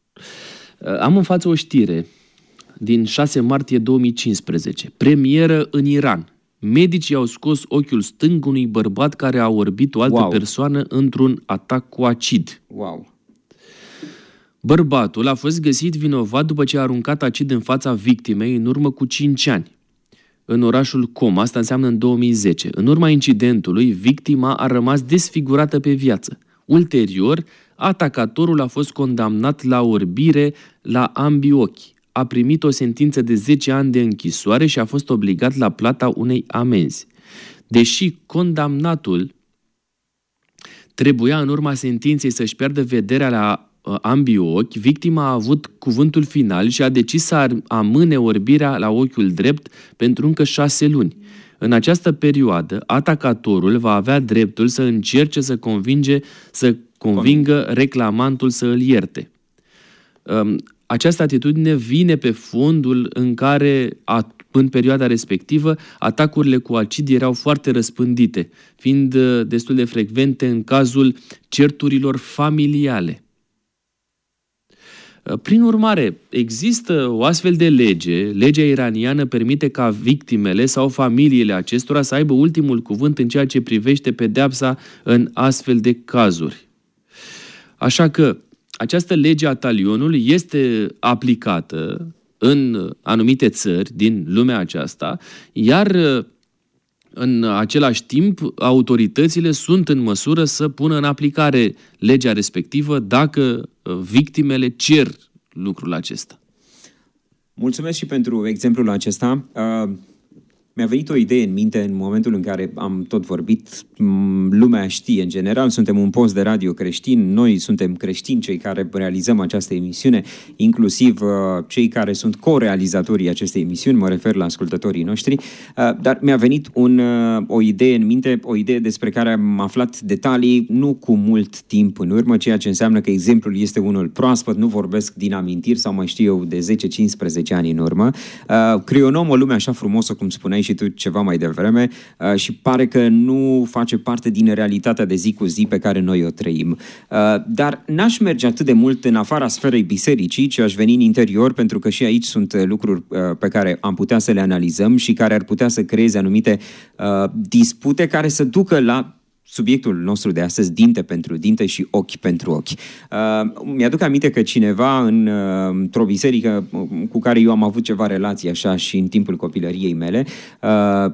[SPEAKER 3] Uh, am în față o știre din șase martie două mii cincisprezece. Premieră în Iran. Medicii au scos ochiul stâng unui bărbat care a orbit o altă wow. persoană într-un atac cu acid.
[SPEAKER 2] Wow.
[SPEAKER 3] Bărbatul a fost găsit vinovat după ce a aruncat acid în fața victimei în urmă cu cinci ani. În orașul Com, asta înseamnă în două mii zece. În urma incidentului, victima a rămas desfigurată pe viață. Ulterior, atacatorul a fost condamnat la orbire la ambii ochi. A primit o sentință de zece ani de închisoare și a fost obligat la plata unei amenzi. Deși condamnatul trebuia în urma sentinței să-și piardă vederea la uh, ambii ochi, victima a avut cuvântul final și a decis să amâne orbirea la ochiul drept pentru încă șase luni. În această perioadă, atacatorul va avea dreptul să încerce să, convinge, să convingă reclamantul să îl ierte. Um, Această atitudine vine pe fondul în care în perioada respectivă, atacurile cu acid erau foarte răspândite, fiind destul de frecvente în cazul certurilor familiale. Prin urmare, există o astfel de lege, legea iraniană permite ca victimele sau familiile acestora să aibă ultimul cuvânt în ceea ce privește pedeapsa în astfel de cazuri. Așa că această lege a talionului este aplicată în anumite țări din lumea aceasta, iar în același timp autoritățile sunt în măsură să pună în aplicare legea respectivă dacă victimele cer lucrul acesta.
[SPEAKER 2] Mulțumesc și pentru exemplul acesta. Uh... Mi-a venit o idee în minte în momentul în care am tot vorbit. Lumea știe, în general, suntem un post de radio creștin, noi suntem creștini, cei care realizăm această emisiune, inclusiv uh, cei care sunt co-realizatorii acestei emisiuni, mă refer la ascultătorii noștri, uh, dar mi-a venit un, uh, o idee în minte, o idee despre care am aflat detalii nu cu mult timp în urmă, ceea ce înseamnă că exemplul este unul proaspăt, nu vorbesc din amintiri sau mai știu eu de zece cincisprezece ani în urmă. Uh, Crionom, o lume așa frumoasă, cum spuneai și tu ceva mai devreme, uh, și pare că nu face parte din realitatea de zi cu zi pe care noi o trăim. Uh, dar n-aș merge atât de mult în afara sferei bisericii, ci aș veni în interior, pentru că și aici sunt lucruri uh, pe care am putea să le analizăm și care ar putea să creeze anumite uh, dispute care să ducă la subiectul nostru de astăzi, dinte pentru dinte și ochi pentru ochi. Uh, mi-aduc aminte că cineva în, uh, într-o biserică cu care eu am avut ceva relații așa și în timpul copilăriei mele, uh,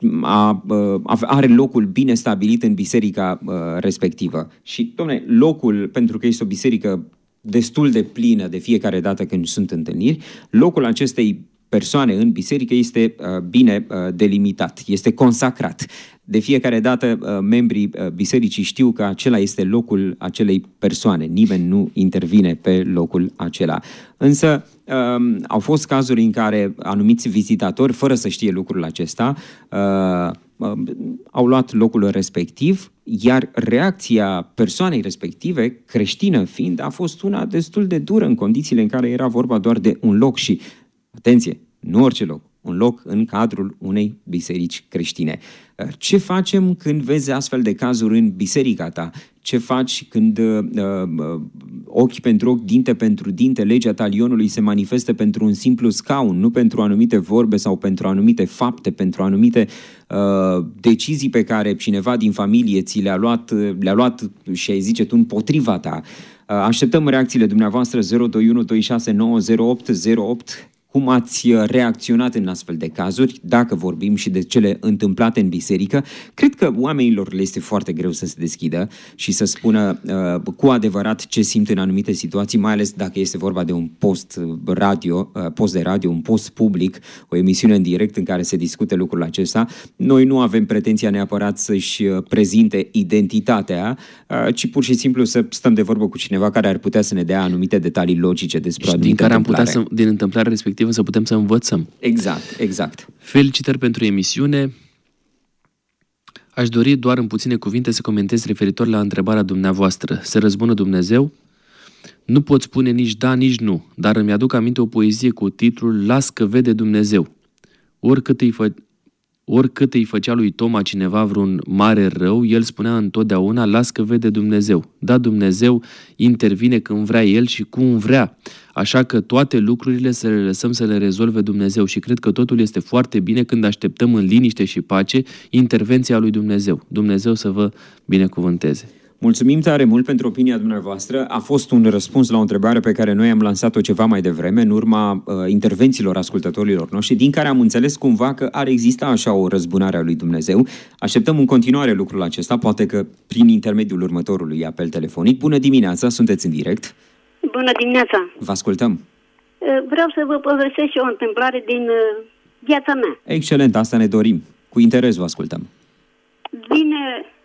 [SPEAKER 2] a, uh, are locul bine stabilit în biserica uh, respectivă. Și, dom'le, locul, pentru că este o biserică destul de plină de fiecare dată când sunt întâlniri, locul acestei persoane în biserică este uh, bine uh, delimitat, este consacrat. De fiecare dată, uh, membrii uh, bisericii știu că acela este locul acelei persoane. Nimeni nu intervine pe locul acela. Însă, uh, au fost cazuri în care anumiți vizitatori, fără să știe lucrul acesta, uh, uh, au luat locul respectiv, iar reacția persoanei respective, creștină fiind, a fost una destul de dură în condițiile în care era vorba doar de un loc și, atenție, nu orice loc, un loc în cadrul unei biserici creștine. Ce facem când vezi astfel de cazuri în biserica ta? Ce faci când uh, uh, ochi pentru ochi, dinte pentru dinte, legea talionului se manifestă pentru un simplu scaun, nu pentru anumite vorbe sau pentru anumite fapte, pentru anumite uh, decizii pe care cineva din familie ți le-a luat, le-a luat și ai zice tu împotriva ta. Uh, așteptăm reacțiile dumneavoastră zero doi unu doi șase nouă zero opt zero opt. Cum ați reacționat în astfel de cazuri, dacă vorbim și de cele întâmplate în biserică? Cred că oamenilor le este foarte greu să se deschidă și să spună uh, cu adevărat ce simt în anumite situații, mai ales dacă este vorba de un post radio, uh, post de radio, un post public, o emisiune în direct în care se discute lucrul acesta. Noi nu avem pretenția neapărat să-și prezinte identitatea, uh, ci pur și simplu să stăm de vorbă cu cineva care ar putea să ne dea anumite detalii logice despre o anumită
[SPEAKER 3] din care am
[SPEAKER 2] întâmplare.
[SPEAKER 3] putea să, din întâmplarea respectivă să putem să învățăm.
[SPEAKER 2] Exact, exact.
[SPEAKER 3] Felicitări pentru emisiune. Aș dori doar în puține cuvinte să comentez referitor la întrebarea dumneavoastră. Se răzbună Dumnezeu? Nu pot spune nici da, nici nu, dar îmi aduc aminte o poezie cu titlul Las că vede Dumnezeu. Oricât îi, fă... Oricât îi făcea lui Toma cineva vreun mare rău, el spunea întotdeauna, las că vede Dumnezeu. Da, Dumnezeu intervine când vrea El și cum vrea. Așa că toate lucrurile să le lăsăm să le rezolve Dumnezeu și cred că totul este foarte bine când așteptăm în liniște și pace intervenția lui Dumnezeu. Dumnezeu să vă binecuvânteze.
[SPEAKER 2] Mulțumim tare mult pentru opinia dumneavoastră. A fost un răspuns la o întrebare pe care noi am lansat-o ceva mai devreme, în urma uh, intervențiilor ascultătorilor noștri, din care am înțeles cumva că ar exista așa o răzbunare a lui Dumnezeu. Așteptăm în continuare lucrul acesta, poate că prin intermediul următorului apel telefonic. Bună dimineața, sunteți în direct.
[SPEAKER 8] Bună dimineața.
[SPEAKER 2] Vă ascultăm.
[SPEAKER 8] Vreau să vă povestesc și o întâmplare din viața mea.
[SPEAKER 2] Excelent, asta ne dorim. Cu interes vă ascultăm.
[SPEAKER 8] Vine...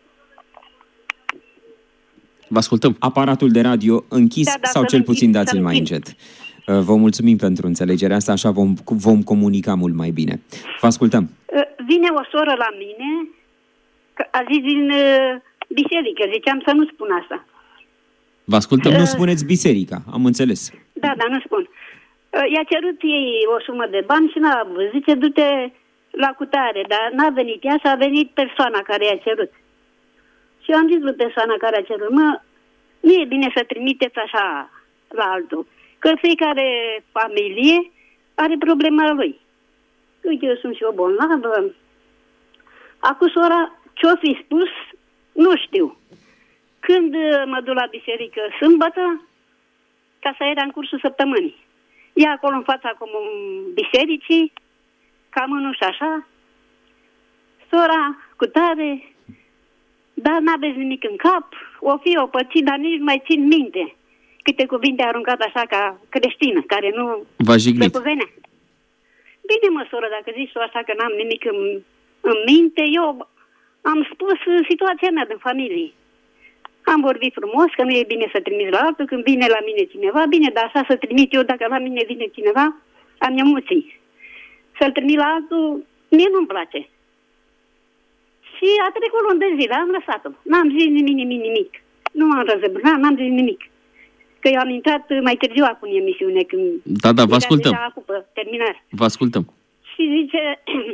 [SPEAKER 3] Vă ascultăm.
[SPEAKER 2] Aparatul de radio închis,
[SPEAKER 8] da, da,
[SPEAKER 2] sau cel puțin dați-l mai încet. Vă mulțumim pentru înțelegerea asta, așa vom, vom comunica mult mai bine. Vă ascultăm.
[SPEAKER 8] Vine o soră la mine, a zis din biserică, ziceam să nu spun asta.
[SPEAKER 3] Vă ascultăm.
[SPEAKER 2] Nu spuneți biserica, am înțeles.
[SPEAKER 8] Da, dar nu spun. I-a cerut ei o sumă de bani și n-a avut. Zice, du-te la cutare, dar n-a venit ea și a venit persoana care i-a cerut. Și eu am zis lui persoana care a cerut, mă, nu e bine să trimiteți așa la altul, că fiecare familie are problema lui. Uite, eu sunt și o bolnavă. Acum sora, ce-o fi spus, nu știu. Când mă duc la biserică sâmbătă, ca să era în cursul săptămânii. E acolo în fața cum bisericii, cam în ușa așa, sora cu tare, dar n-aveți nimic în cap, o fi o pățit, dar nici mai țin minte câte cuvinte aruncat așa ca creștină, care nu se cuvenea. Bine, mă, soră, dacă zici tu așa că n-am nimic în, în minte, eu am spus situația mea din familie. Am vorbit frumos că nu e bine să trimiți la altul, când vine la mine cineva, bine, dar așa să trimit eu, dacă la mine vine cineva, am emoții. Să-l trimit la altul, mie nu-mi place. Și a trecut luni de zile, am lăsat-o. N-am zis nimic, nimic, nimic. Nu m-am răzăbunat, n-am zis nimic. Că eu am intrat mai târziu acum în emisiune, când...
[SPEAKER 3] Da, da, vă ascultăm.
[SPEAKER 8] Terminare.
[SPEAKER 3] Vă ascultăm.
[SPEAKER 8] Și zice...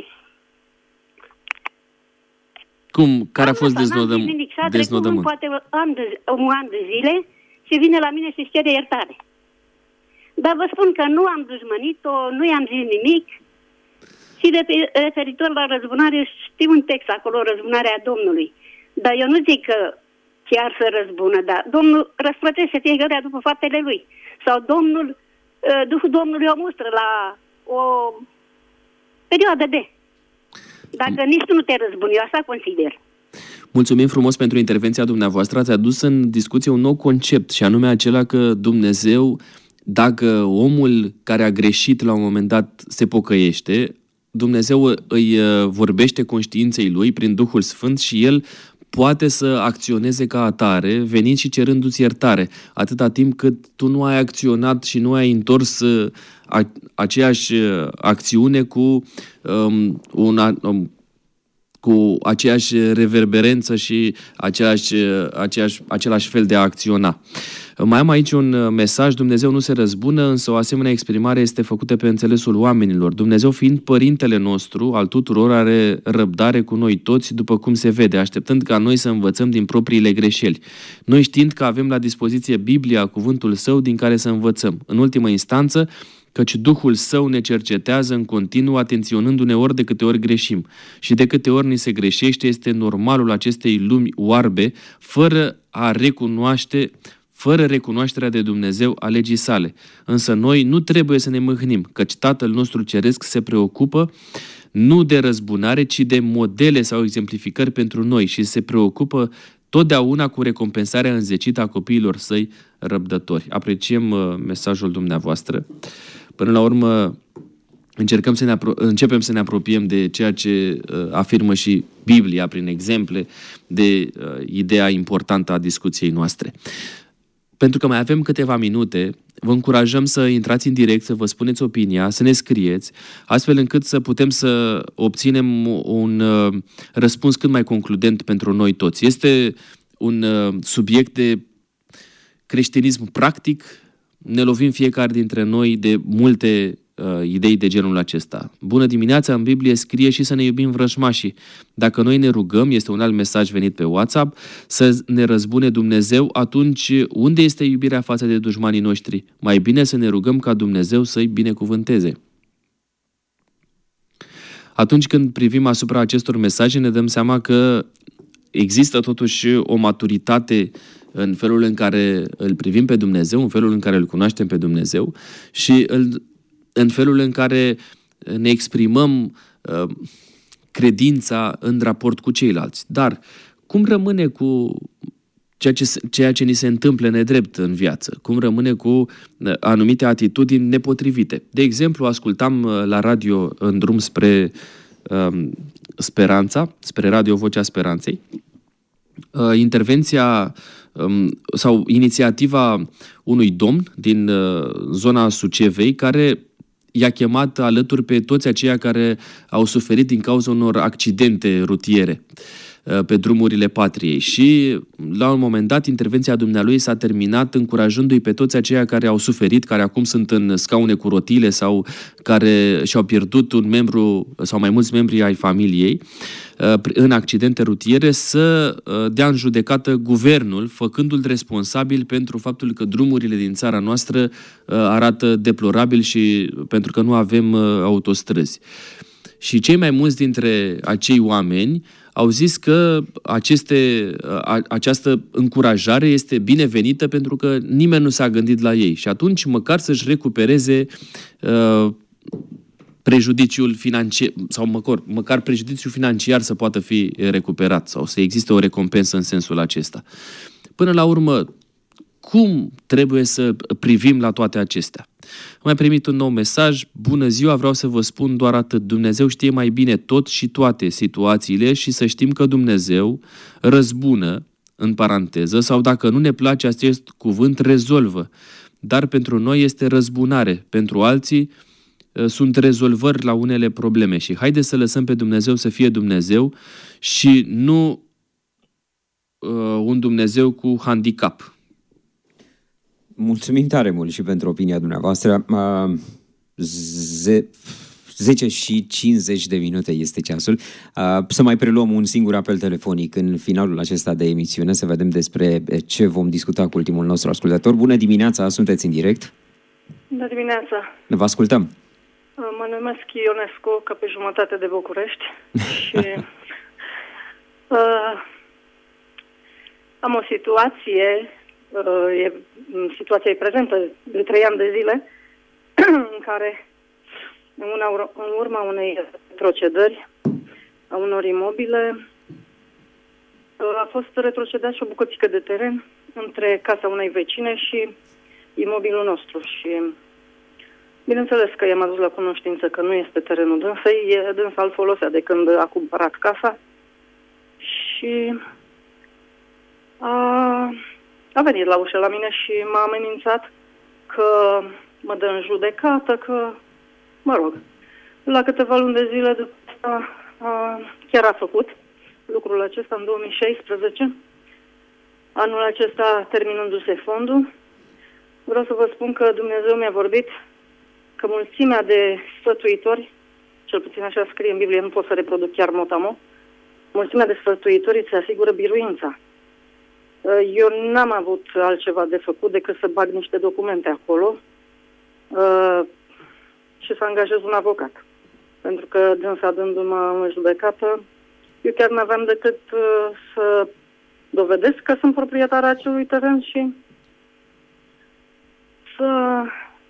[SPEAKER 3] Cum? Care a fost
[SPEAKER 8] deznodăm... deznodământ? Poate an de, un an de zile și vine la mine și-și cere iertare. Dar vă spun că nu am dușmănit-o, nu i-am zis nimic. Și de, referitor la răzbunare, știu un text acolo, răzbunarea Domnului. Dar eu nu zic că chiar să răzbună, dar Domnul răsplătește fiecare după faptele lui. Sau Domnul, Duhul Domnului o mustră la o perioadă de... Dacă nici tu nu te răzbuni, eu așa consider.
[SPEAKER 3] Mulțumim frumos pentru intervenția dumneavoastră. Ați adus în discuție un nou concept, și anume acela că Dumnezeu, dacă omul care a greșit la un moment dat se pocăiește, Dumnezeu îi vorbește conștiinței lui prin Duhul Sfânt și el poate să acționeze ca atare, venind și cerându-ți iertare, atâta timp cât tu nu ai acționat și nu ai întors a, aceeași acțiune cu, um, una, um, cu aceeași reverberență și aceeași, aceeași, același fel de a acționa. Mai am aici un mesaj: Dumnezeu nu se răzbună, însă o asemenea exprimare este făcută pe înțelesul oamenilor. Dumnezeu, fiind Părintele nostru, al tuturor, are răbdare cu noi toți, după cum se vede, așteptând ca noi să învățăm din propriile greșeli. Noi știind că avem la dispoziție Biblia, cuvântul Său, din care să învățăm. În ultimă instanță, căci Duhul Său ne cercetează în continuu, atenționându-ne ori de câte ori greșim. Și de câte ori ni se greșește, este normalul acestei lumi oarbe, fără a recunoaște fără recunoașterea de Dumnezeu a legii sale. Însă noi nu trebuie să ne mâhnim, căci Tatăl nostru Ceresc se preocupă nu de răzbunare, ci de modele sau exemplificări pentru noi și se preocupă totdeauna cu recompensarea înzecită a copiilor săi răbdători. Apreciem uh, mesajul dumneavoastră. Până la urmă, încercăm să ne apro- începem să ne apropiem de ceea ce uh, afirmă și Biblia prin exemple, de uh, ideea importantă a discuției noastre. Pentru că mai avem câteva minute, vă încurajăm să intrați în direct, să vă spuneți opinia, să ne scrieți, astfel încât să putem să obținem un uh, răspuns cât mai concludent pentru noi toți. Este un uh, subiect de creștinism practic, ne lovim fiecare dintre noi de multe uh, idei de genul acesta. Bună dimineața, în Biblie scrie și să ne iubim vrăjmașii. Dacă noi ne rugăm, este un alt mesaj venit pe WhatsApp, să ne răzbune Dumnezeu, atunci unde este iubirea față de dușmanii noștri? Mai bine să ne rugăm ca Dumnezeu să-i binecuvânteze. Atunci când privim asupra acestor mesaje, ne dăm seama că există totuși o maturitate în felul în care îl privim pe Dumnezeu, în felul în care îl cunoaștem pe Dumnezeu și în felul în care ne exprimăm uh, credința în raport cu ceilalți. Dar cum rămâne cu ceea ce, ceea ce ni se întâmplă nedrept în viață? Cum rămâne cu anumite atitudini nepotrivite? De exemplu, ascultam la radio în drum spre uh, Speranța, spre Radio Vocea Speranței, uh, intervenția um, sau inițiativa unui domn din uh, zona Sucevei, care i-a chemat alături pe toți aceia care au suferit din cauza unor accidente rutiere. pe drumurile patriei. Și la un moment dat intervenția dumnealui s-a terminat încurajându-i pe toți aceia care au suferit, care acum sunt în scaune cu rotile sau care și-au pierdut un membru sau mai mulți membri ai familiei în accidente rutiere, să dea în judecată guvernul, făcându-l responsabil pentru faptul că drumurile din țara noastră arată deplorabil și pentru că nu avem autostrăzi. Și cei mai mulți dintre acei oameni au zis că aceste, a, această încurajare este binevenită pentru că nimeni nu s-a gândit la ei. Și atunci măcar să-și recupereze uh, prejudiciul financiar, sau măcar, măcar prejudiciul financiar să poată fi recuperat sau să existe o recompensă în sensul acesta. Până la urmă, cum trebuie să privim la toate acestea? Am mai primit un nou mesaj. Bună ziua, vreau să vă spun doar atât. Dumnezeu știe mai bine tot și toate situațiile și să știm că Dumnezeu răzbună, în paranteză, sau dacă nu ne place acest cuvânt, rezolvă. Dar pentru noi este răzbunare. Pentru alții sunt rezolvări la unele probleme. Și haide să lăsăm pe Dumnezeu să fie Dumnezeu și nu uh, un Dumnezeu cu handicap.
[SPEAKER 2] Mulțumim tare mult și pentru opinia dumneavoastră. Ze- zece și cincizeci de minute este ceasul. Să mai preluăm un singur apel telefonic în finalul acesta de emisiune, să vedem despre ce vom discuta cu ultimul nostru ascultător. Bună dimineața, sunteți în direct.
[SPEAKER 9] Bună dimineața.
[SPEAKER 2] Vă ascultăm.
[SPEAKER 9] Mă numesc Ionescu, că pe jumătate de București. și uh, am o situație E, situația e prezentă de trei ani de zile, în care, în, una, în urma unei retrocedări a unor imobile, a fost retrocedat și o bucățică de teren între casa unei vecine și imobilul nostru. Și bineînțeles că i-am adus la cunoștință că nu este terenul dânsei, e dânsa îl folosea de când a cumpărat casa și a... A venit la ușă la mine și m-a amenințat că mă dă în judecată, că, mă rog, la câteva luni de zile după asta a, chiar a făcut lucrul acesta în două mii șaisprezece. Anul acesta, terminându-se fondul, vreau să vă spun că Dumnezeu mi-a vorbit că mulțimea de sfătuitori, cel puțin așa scrie în Biblie, nu pot să reproduc chiar mot-a-mot, mulțimea de sfătuitori îți asigură biruința. Eu n-am avut altceva de făcut decât să bag niște documente acolo uh, și să angajez un avocat. Pentru că dânsa dându-mă în judecată, eu chiar n-aveam decât uh, să dovedesc că sunt proprietara acelui teren și să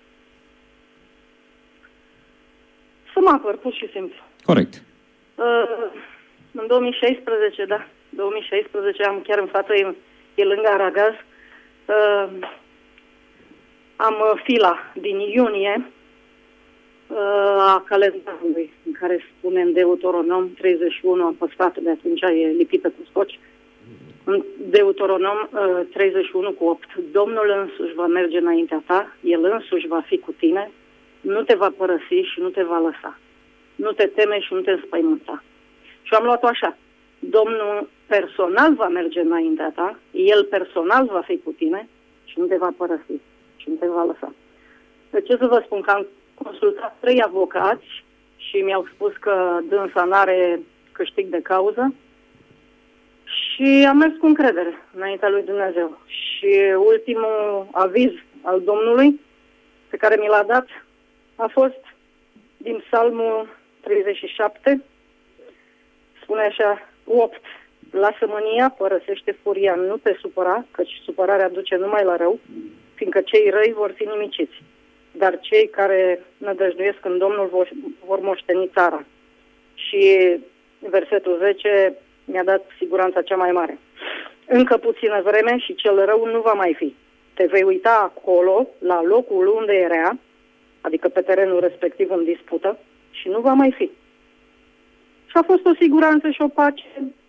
[SPEAKER 9] să mă apăr, pur și simplu.
[SPEAKER 2] Corect.
[SPEAKER 9] Uh, în două mii șaisprezece, da, două mii șaisprezece am chiar în față, e, e lângă Aragaz, uh, am fila din iunie uh, a calendarului, în care spune în Deuteronom treizeci și unu, am păstrat, de atunci e lipită cu scoci, în Deuteronom uh, treizeci și unu cu opt, Domnul însuși va merge înaintea ta, El însuși va fi cu tine, nu te va părăsi și nu te va lăsa. Nu te teme și nu te înspăimânta. Și am luat-o așa. Domnul personal va merge înaintea ta, El personal va fi cu tine și nu te va părăsi și nu te va lăsa. De ce să vă spun? Că am consultat trei avocați și mi-au spus că dânsa n-are câștig de cauză și am mers cu încredere înaintea lui Dumnezeu. Și ultimul aviz al Domnului pe care mi l-a dat a fost din Psalmul treizeci și șapte, spune așa, opt. Lasă mânia, părăsește furia, nu te supăra, căci supărarea duce numai la rău, fiindcă cei răi vor fi nimiciți. Dar cei care nădăjduiesc în Domnul vor, vor moșteni țara. Și versetul zece mi-a dat siguranța cea mai mare. Încă puțină vreme și cel rău nu va mai fi. Te vei uita acolo, la locul unde era, adică pe terenul respectiv în dispută, și nu va mai fi. Și a fost o siguranță și o pace.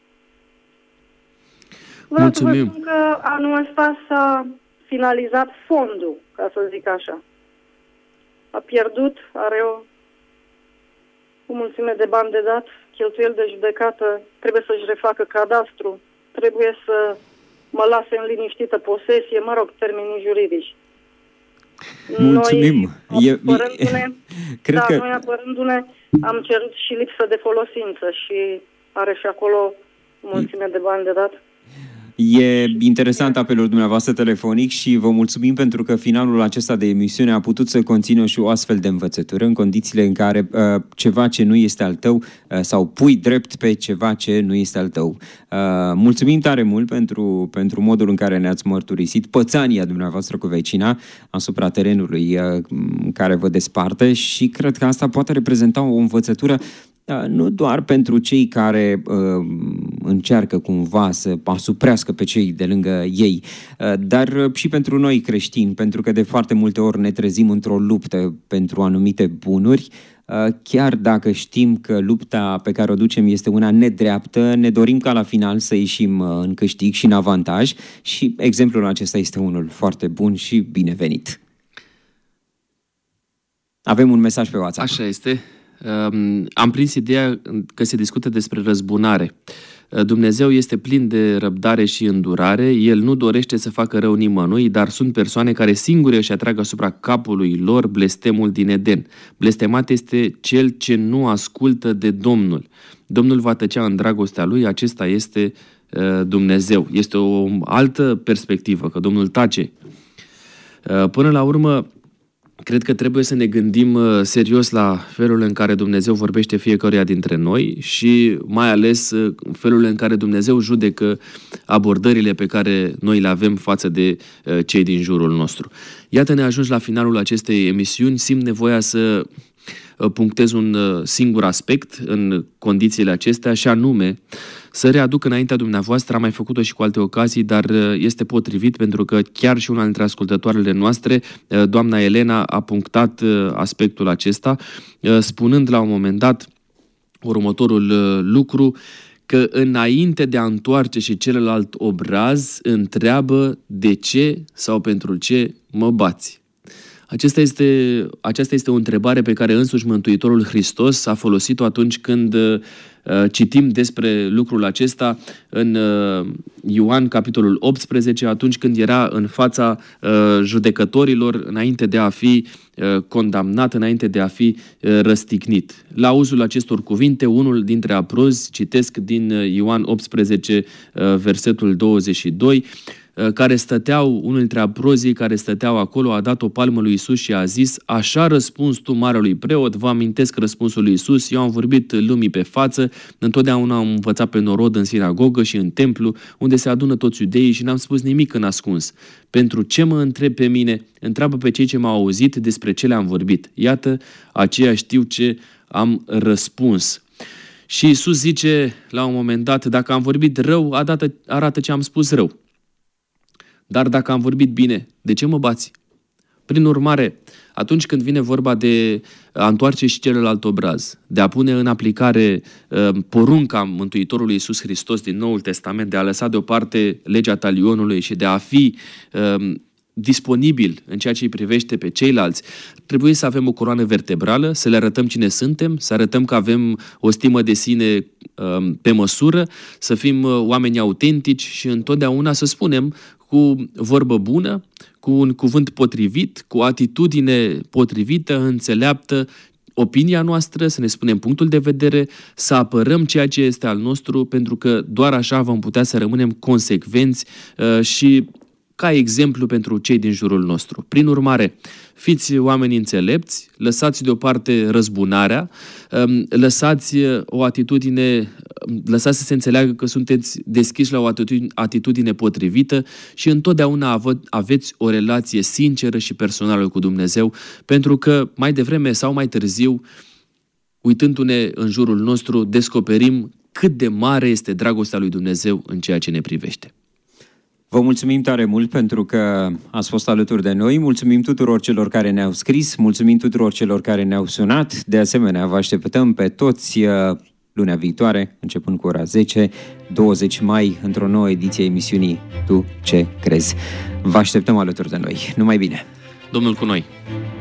[SPEAKER 9] Vreau
[SPEAKER 3] Mulțumim.
[SPEAKER 9] să vă spun că anul ăsta s-a finalizat fondul, ca să zic așa. A pierdut, are o o mulțime de bani de dat, cheltuieli de judecată, trebuie să-și refacă cadastru, trebuie să mă lase în liniștită posesie, mă rog, termenii juridici.
[SPEAKER 2] Mulțumim!
[SPEAKER 9] Noi,
[SPEAKER 2] e,
[SPEAKER 9] apărându-ne,
[SPEAKER 2] cred
[SPEAKER 9] da,
[SPEAKER 2] că...
[SPEAKER 9] noi apărându-ne, am cerut și lipsă de folosință și are și acolo o mulțime de bani de dat.
[SPEAKER 2] E interesant apelul dumneavoastră telefonic și vă mulțumim pentru că finalul acesta de emisiune a putut să conțină și o astfel de învățătură în condițiile în care uh, ceva ce nu este al tău uh, sau pui drept pe ceva ce nu este al tău. Uh, mulțumim tare mult pentru, pentru modul în care ne-ați mărturisit pățania dumneavoastră cu vecina asupra terenului uh, care vă desparte și cred că asta poate reprezenta o învățătură nu doar pentru cei care uh, încearcă cumva să asuprească pe cei de lângă ei, uh, dar și pentru noi creștini, pentru că de foarte multe ori ne trezim într-o luptă pentru anumite bunuri, uh, chiar dacă știm că lupta pe care o ducem este una nedreaptă, ne dorim ca la final să ieșim uh, în câștig și în avantaj și exemplul acesta este unul foarte bun și binevenit. Avem un mesaj pe WhatsApp.
[SPEAKER 3] Așa este. Am prins ideea că se discută despre răzbunare. Dumnezeu este plin de răbdare și îndurare, El nu dorește să facă rău nimănui, dar sunt persoane care singure își atrag asupra capului lor blestemul din Eden. Blestemat este cel ce nu ascultă de Domnul. Domnul va tăcea în dragostea Lui, acesta este Dumnezeu. Este o altă perspectivă, că Domnul tace. Până la urmă, cred că trebuie să ne gândim serios la felul în care Dumnezeu vorbește fiecăruia dintre noi și mai ales felul în care Dumnezeu judecă abordările pe care noi le avem față de cei din jurul nostru. Iată, ne ajungi la finalul acestei emisiuni. Simt nevoia să punctez un singur aspect în condițiile acestea și anume să readuc înaintea dumneavoastră, am mai făcut-o și cu alte ocazii, dar este potrivit pentru că chiar și una dintre ascultătoarele noastre, doamna Elena, a punctat aspectul acesta, spunând la un moment dat următorul lucru, că înainte de a întoarce și celălalt obraz, întreabă de ce sau pentru ce mă bați. Acesta este, aceasta este o întrebare pe care însuși Mântuitorul Hristos a folosit-o atunci când uh, citim despre lucrul acesta în uh, Ioan, capitolul optsprezece, atunci când era în fața uh, judecătorilor înainte de a fi uh, condamnat, înainte de a fi uh, răstignit. La auzul acestor cuvinte, unul dintre aprozi, citesc din Ioan optsprezece, uh, versetul douăzeci și doi, care stăteau, unul dintre aprozii care stăteau acolo, a dat o palmă lui Iisus și a zis: așa răspuns tu marelui preot. Vă amintesc răspunsul lui Iisus: eu am vorbit lumii pe față, întotdeauna am învățat pe norod în sinagogă și în templu, unde se adună toți iudeii și n-am spus nimic în ascuns. Pentru ce mă întreb pe mine? Întreabă pe cei ce m-au auzit despre ce le-am vorbit. Iată, aceia știu ce am răspuns. Și Iisus zice la un moment dat: dacă am vorbit rău, arată ce am spus rău. Dar dacă am vorbit bine, de ce mă bați? Prin urmare, atunci când vine vorba de a întoarce și celălalt obraz, de a pune în aplicare uh, porunca Mântuitorului Iisus Hristos din Noul Testament, de a lăsa deoparte legea talionului și de a fi uh, disponibil în ceea ce îi privește pe ceilalți, trebuie să avem o coloană vertebrală, să le arătăm cine suntem, să arătăm că avem o stimă de sine uh, pe măsură, să fim uh, oameni autentici și întotdeauna să spunem cu vorbă bună, cu un cuvânt potrivit, cu o atitudine potrivită, înțeleaptă, opinia noastră, să ne spunem punctul de vedere, să apărăm ceea ce este al nostru, pentru că doar așa vom putea să rămânem consecvenți uh, și ca exemplu pentru cei din jurul nostru. Prin urmare, fiți oameni înțelepți, lăsați deoparte răzbunarea, lăsați o atitudine, lăsați să se înțeleagă că sunteți deschiși la o atitudine potrivită și întotdeauna aveți o relație sinceră și personală cu Dumnezeu, pentru că mai devreme sau mai târziu, uitându-ne în jurul nostru, descoperim cât de mare este dragostea lui Dumnezeu în ceea ce ne privește.
[SPEAKER 2] Vă mulțumim tare mult pentru că ați fost alături de noi, mulțumim tuturor celor care ne-au scris, mulțumim tuturor celor care ne-au sunat, de asemenea vă așteptăm pe toți lunea viitoare, începând cu ora zece, douăzeci mai, într-o nouă ediție a emisiunii Tu Ce Crezi. Vă așteptăm alături de noi, numai bine!
[SPEAKER 3] Domnul cu noi!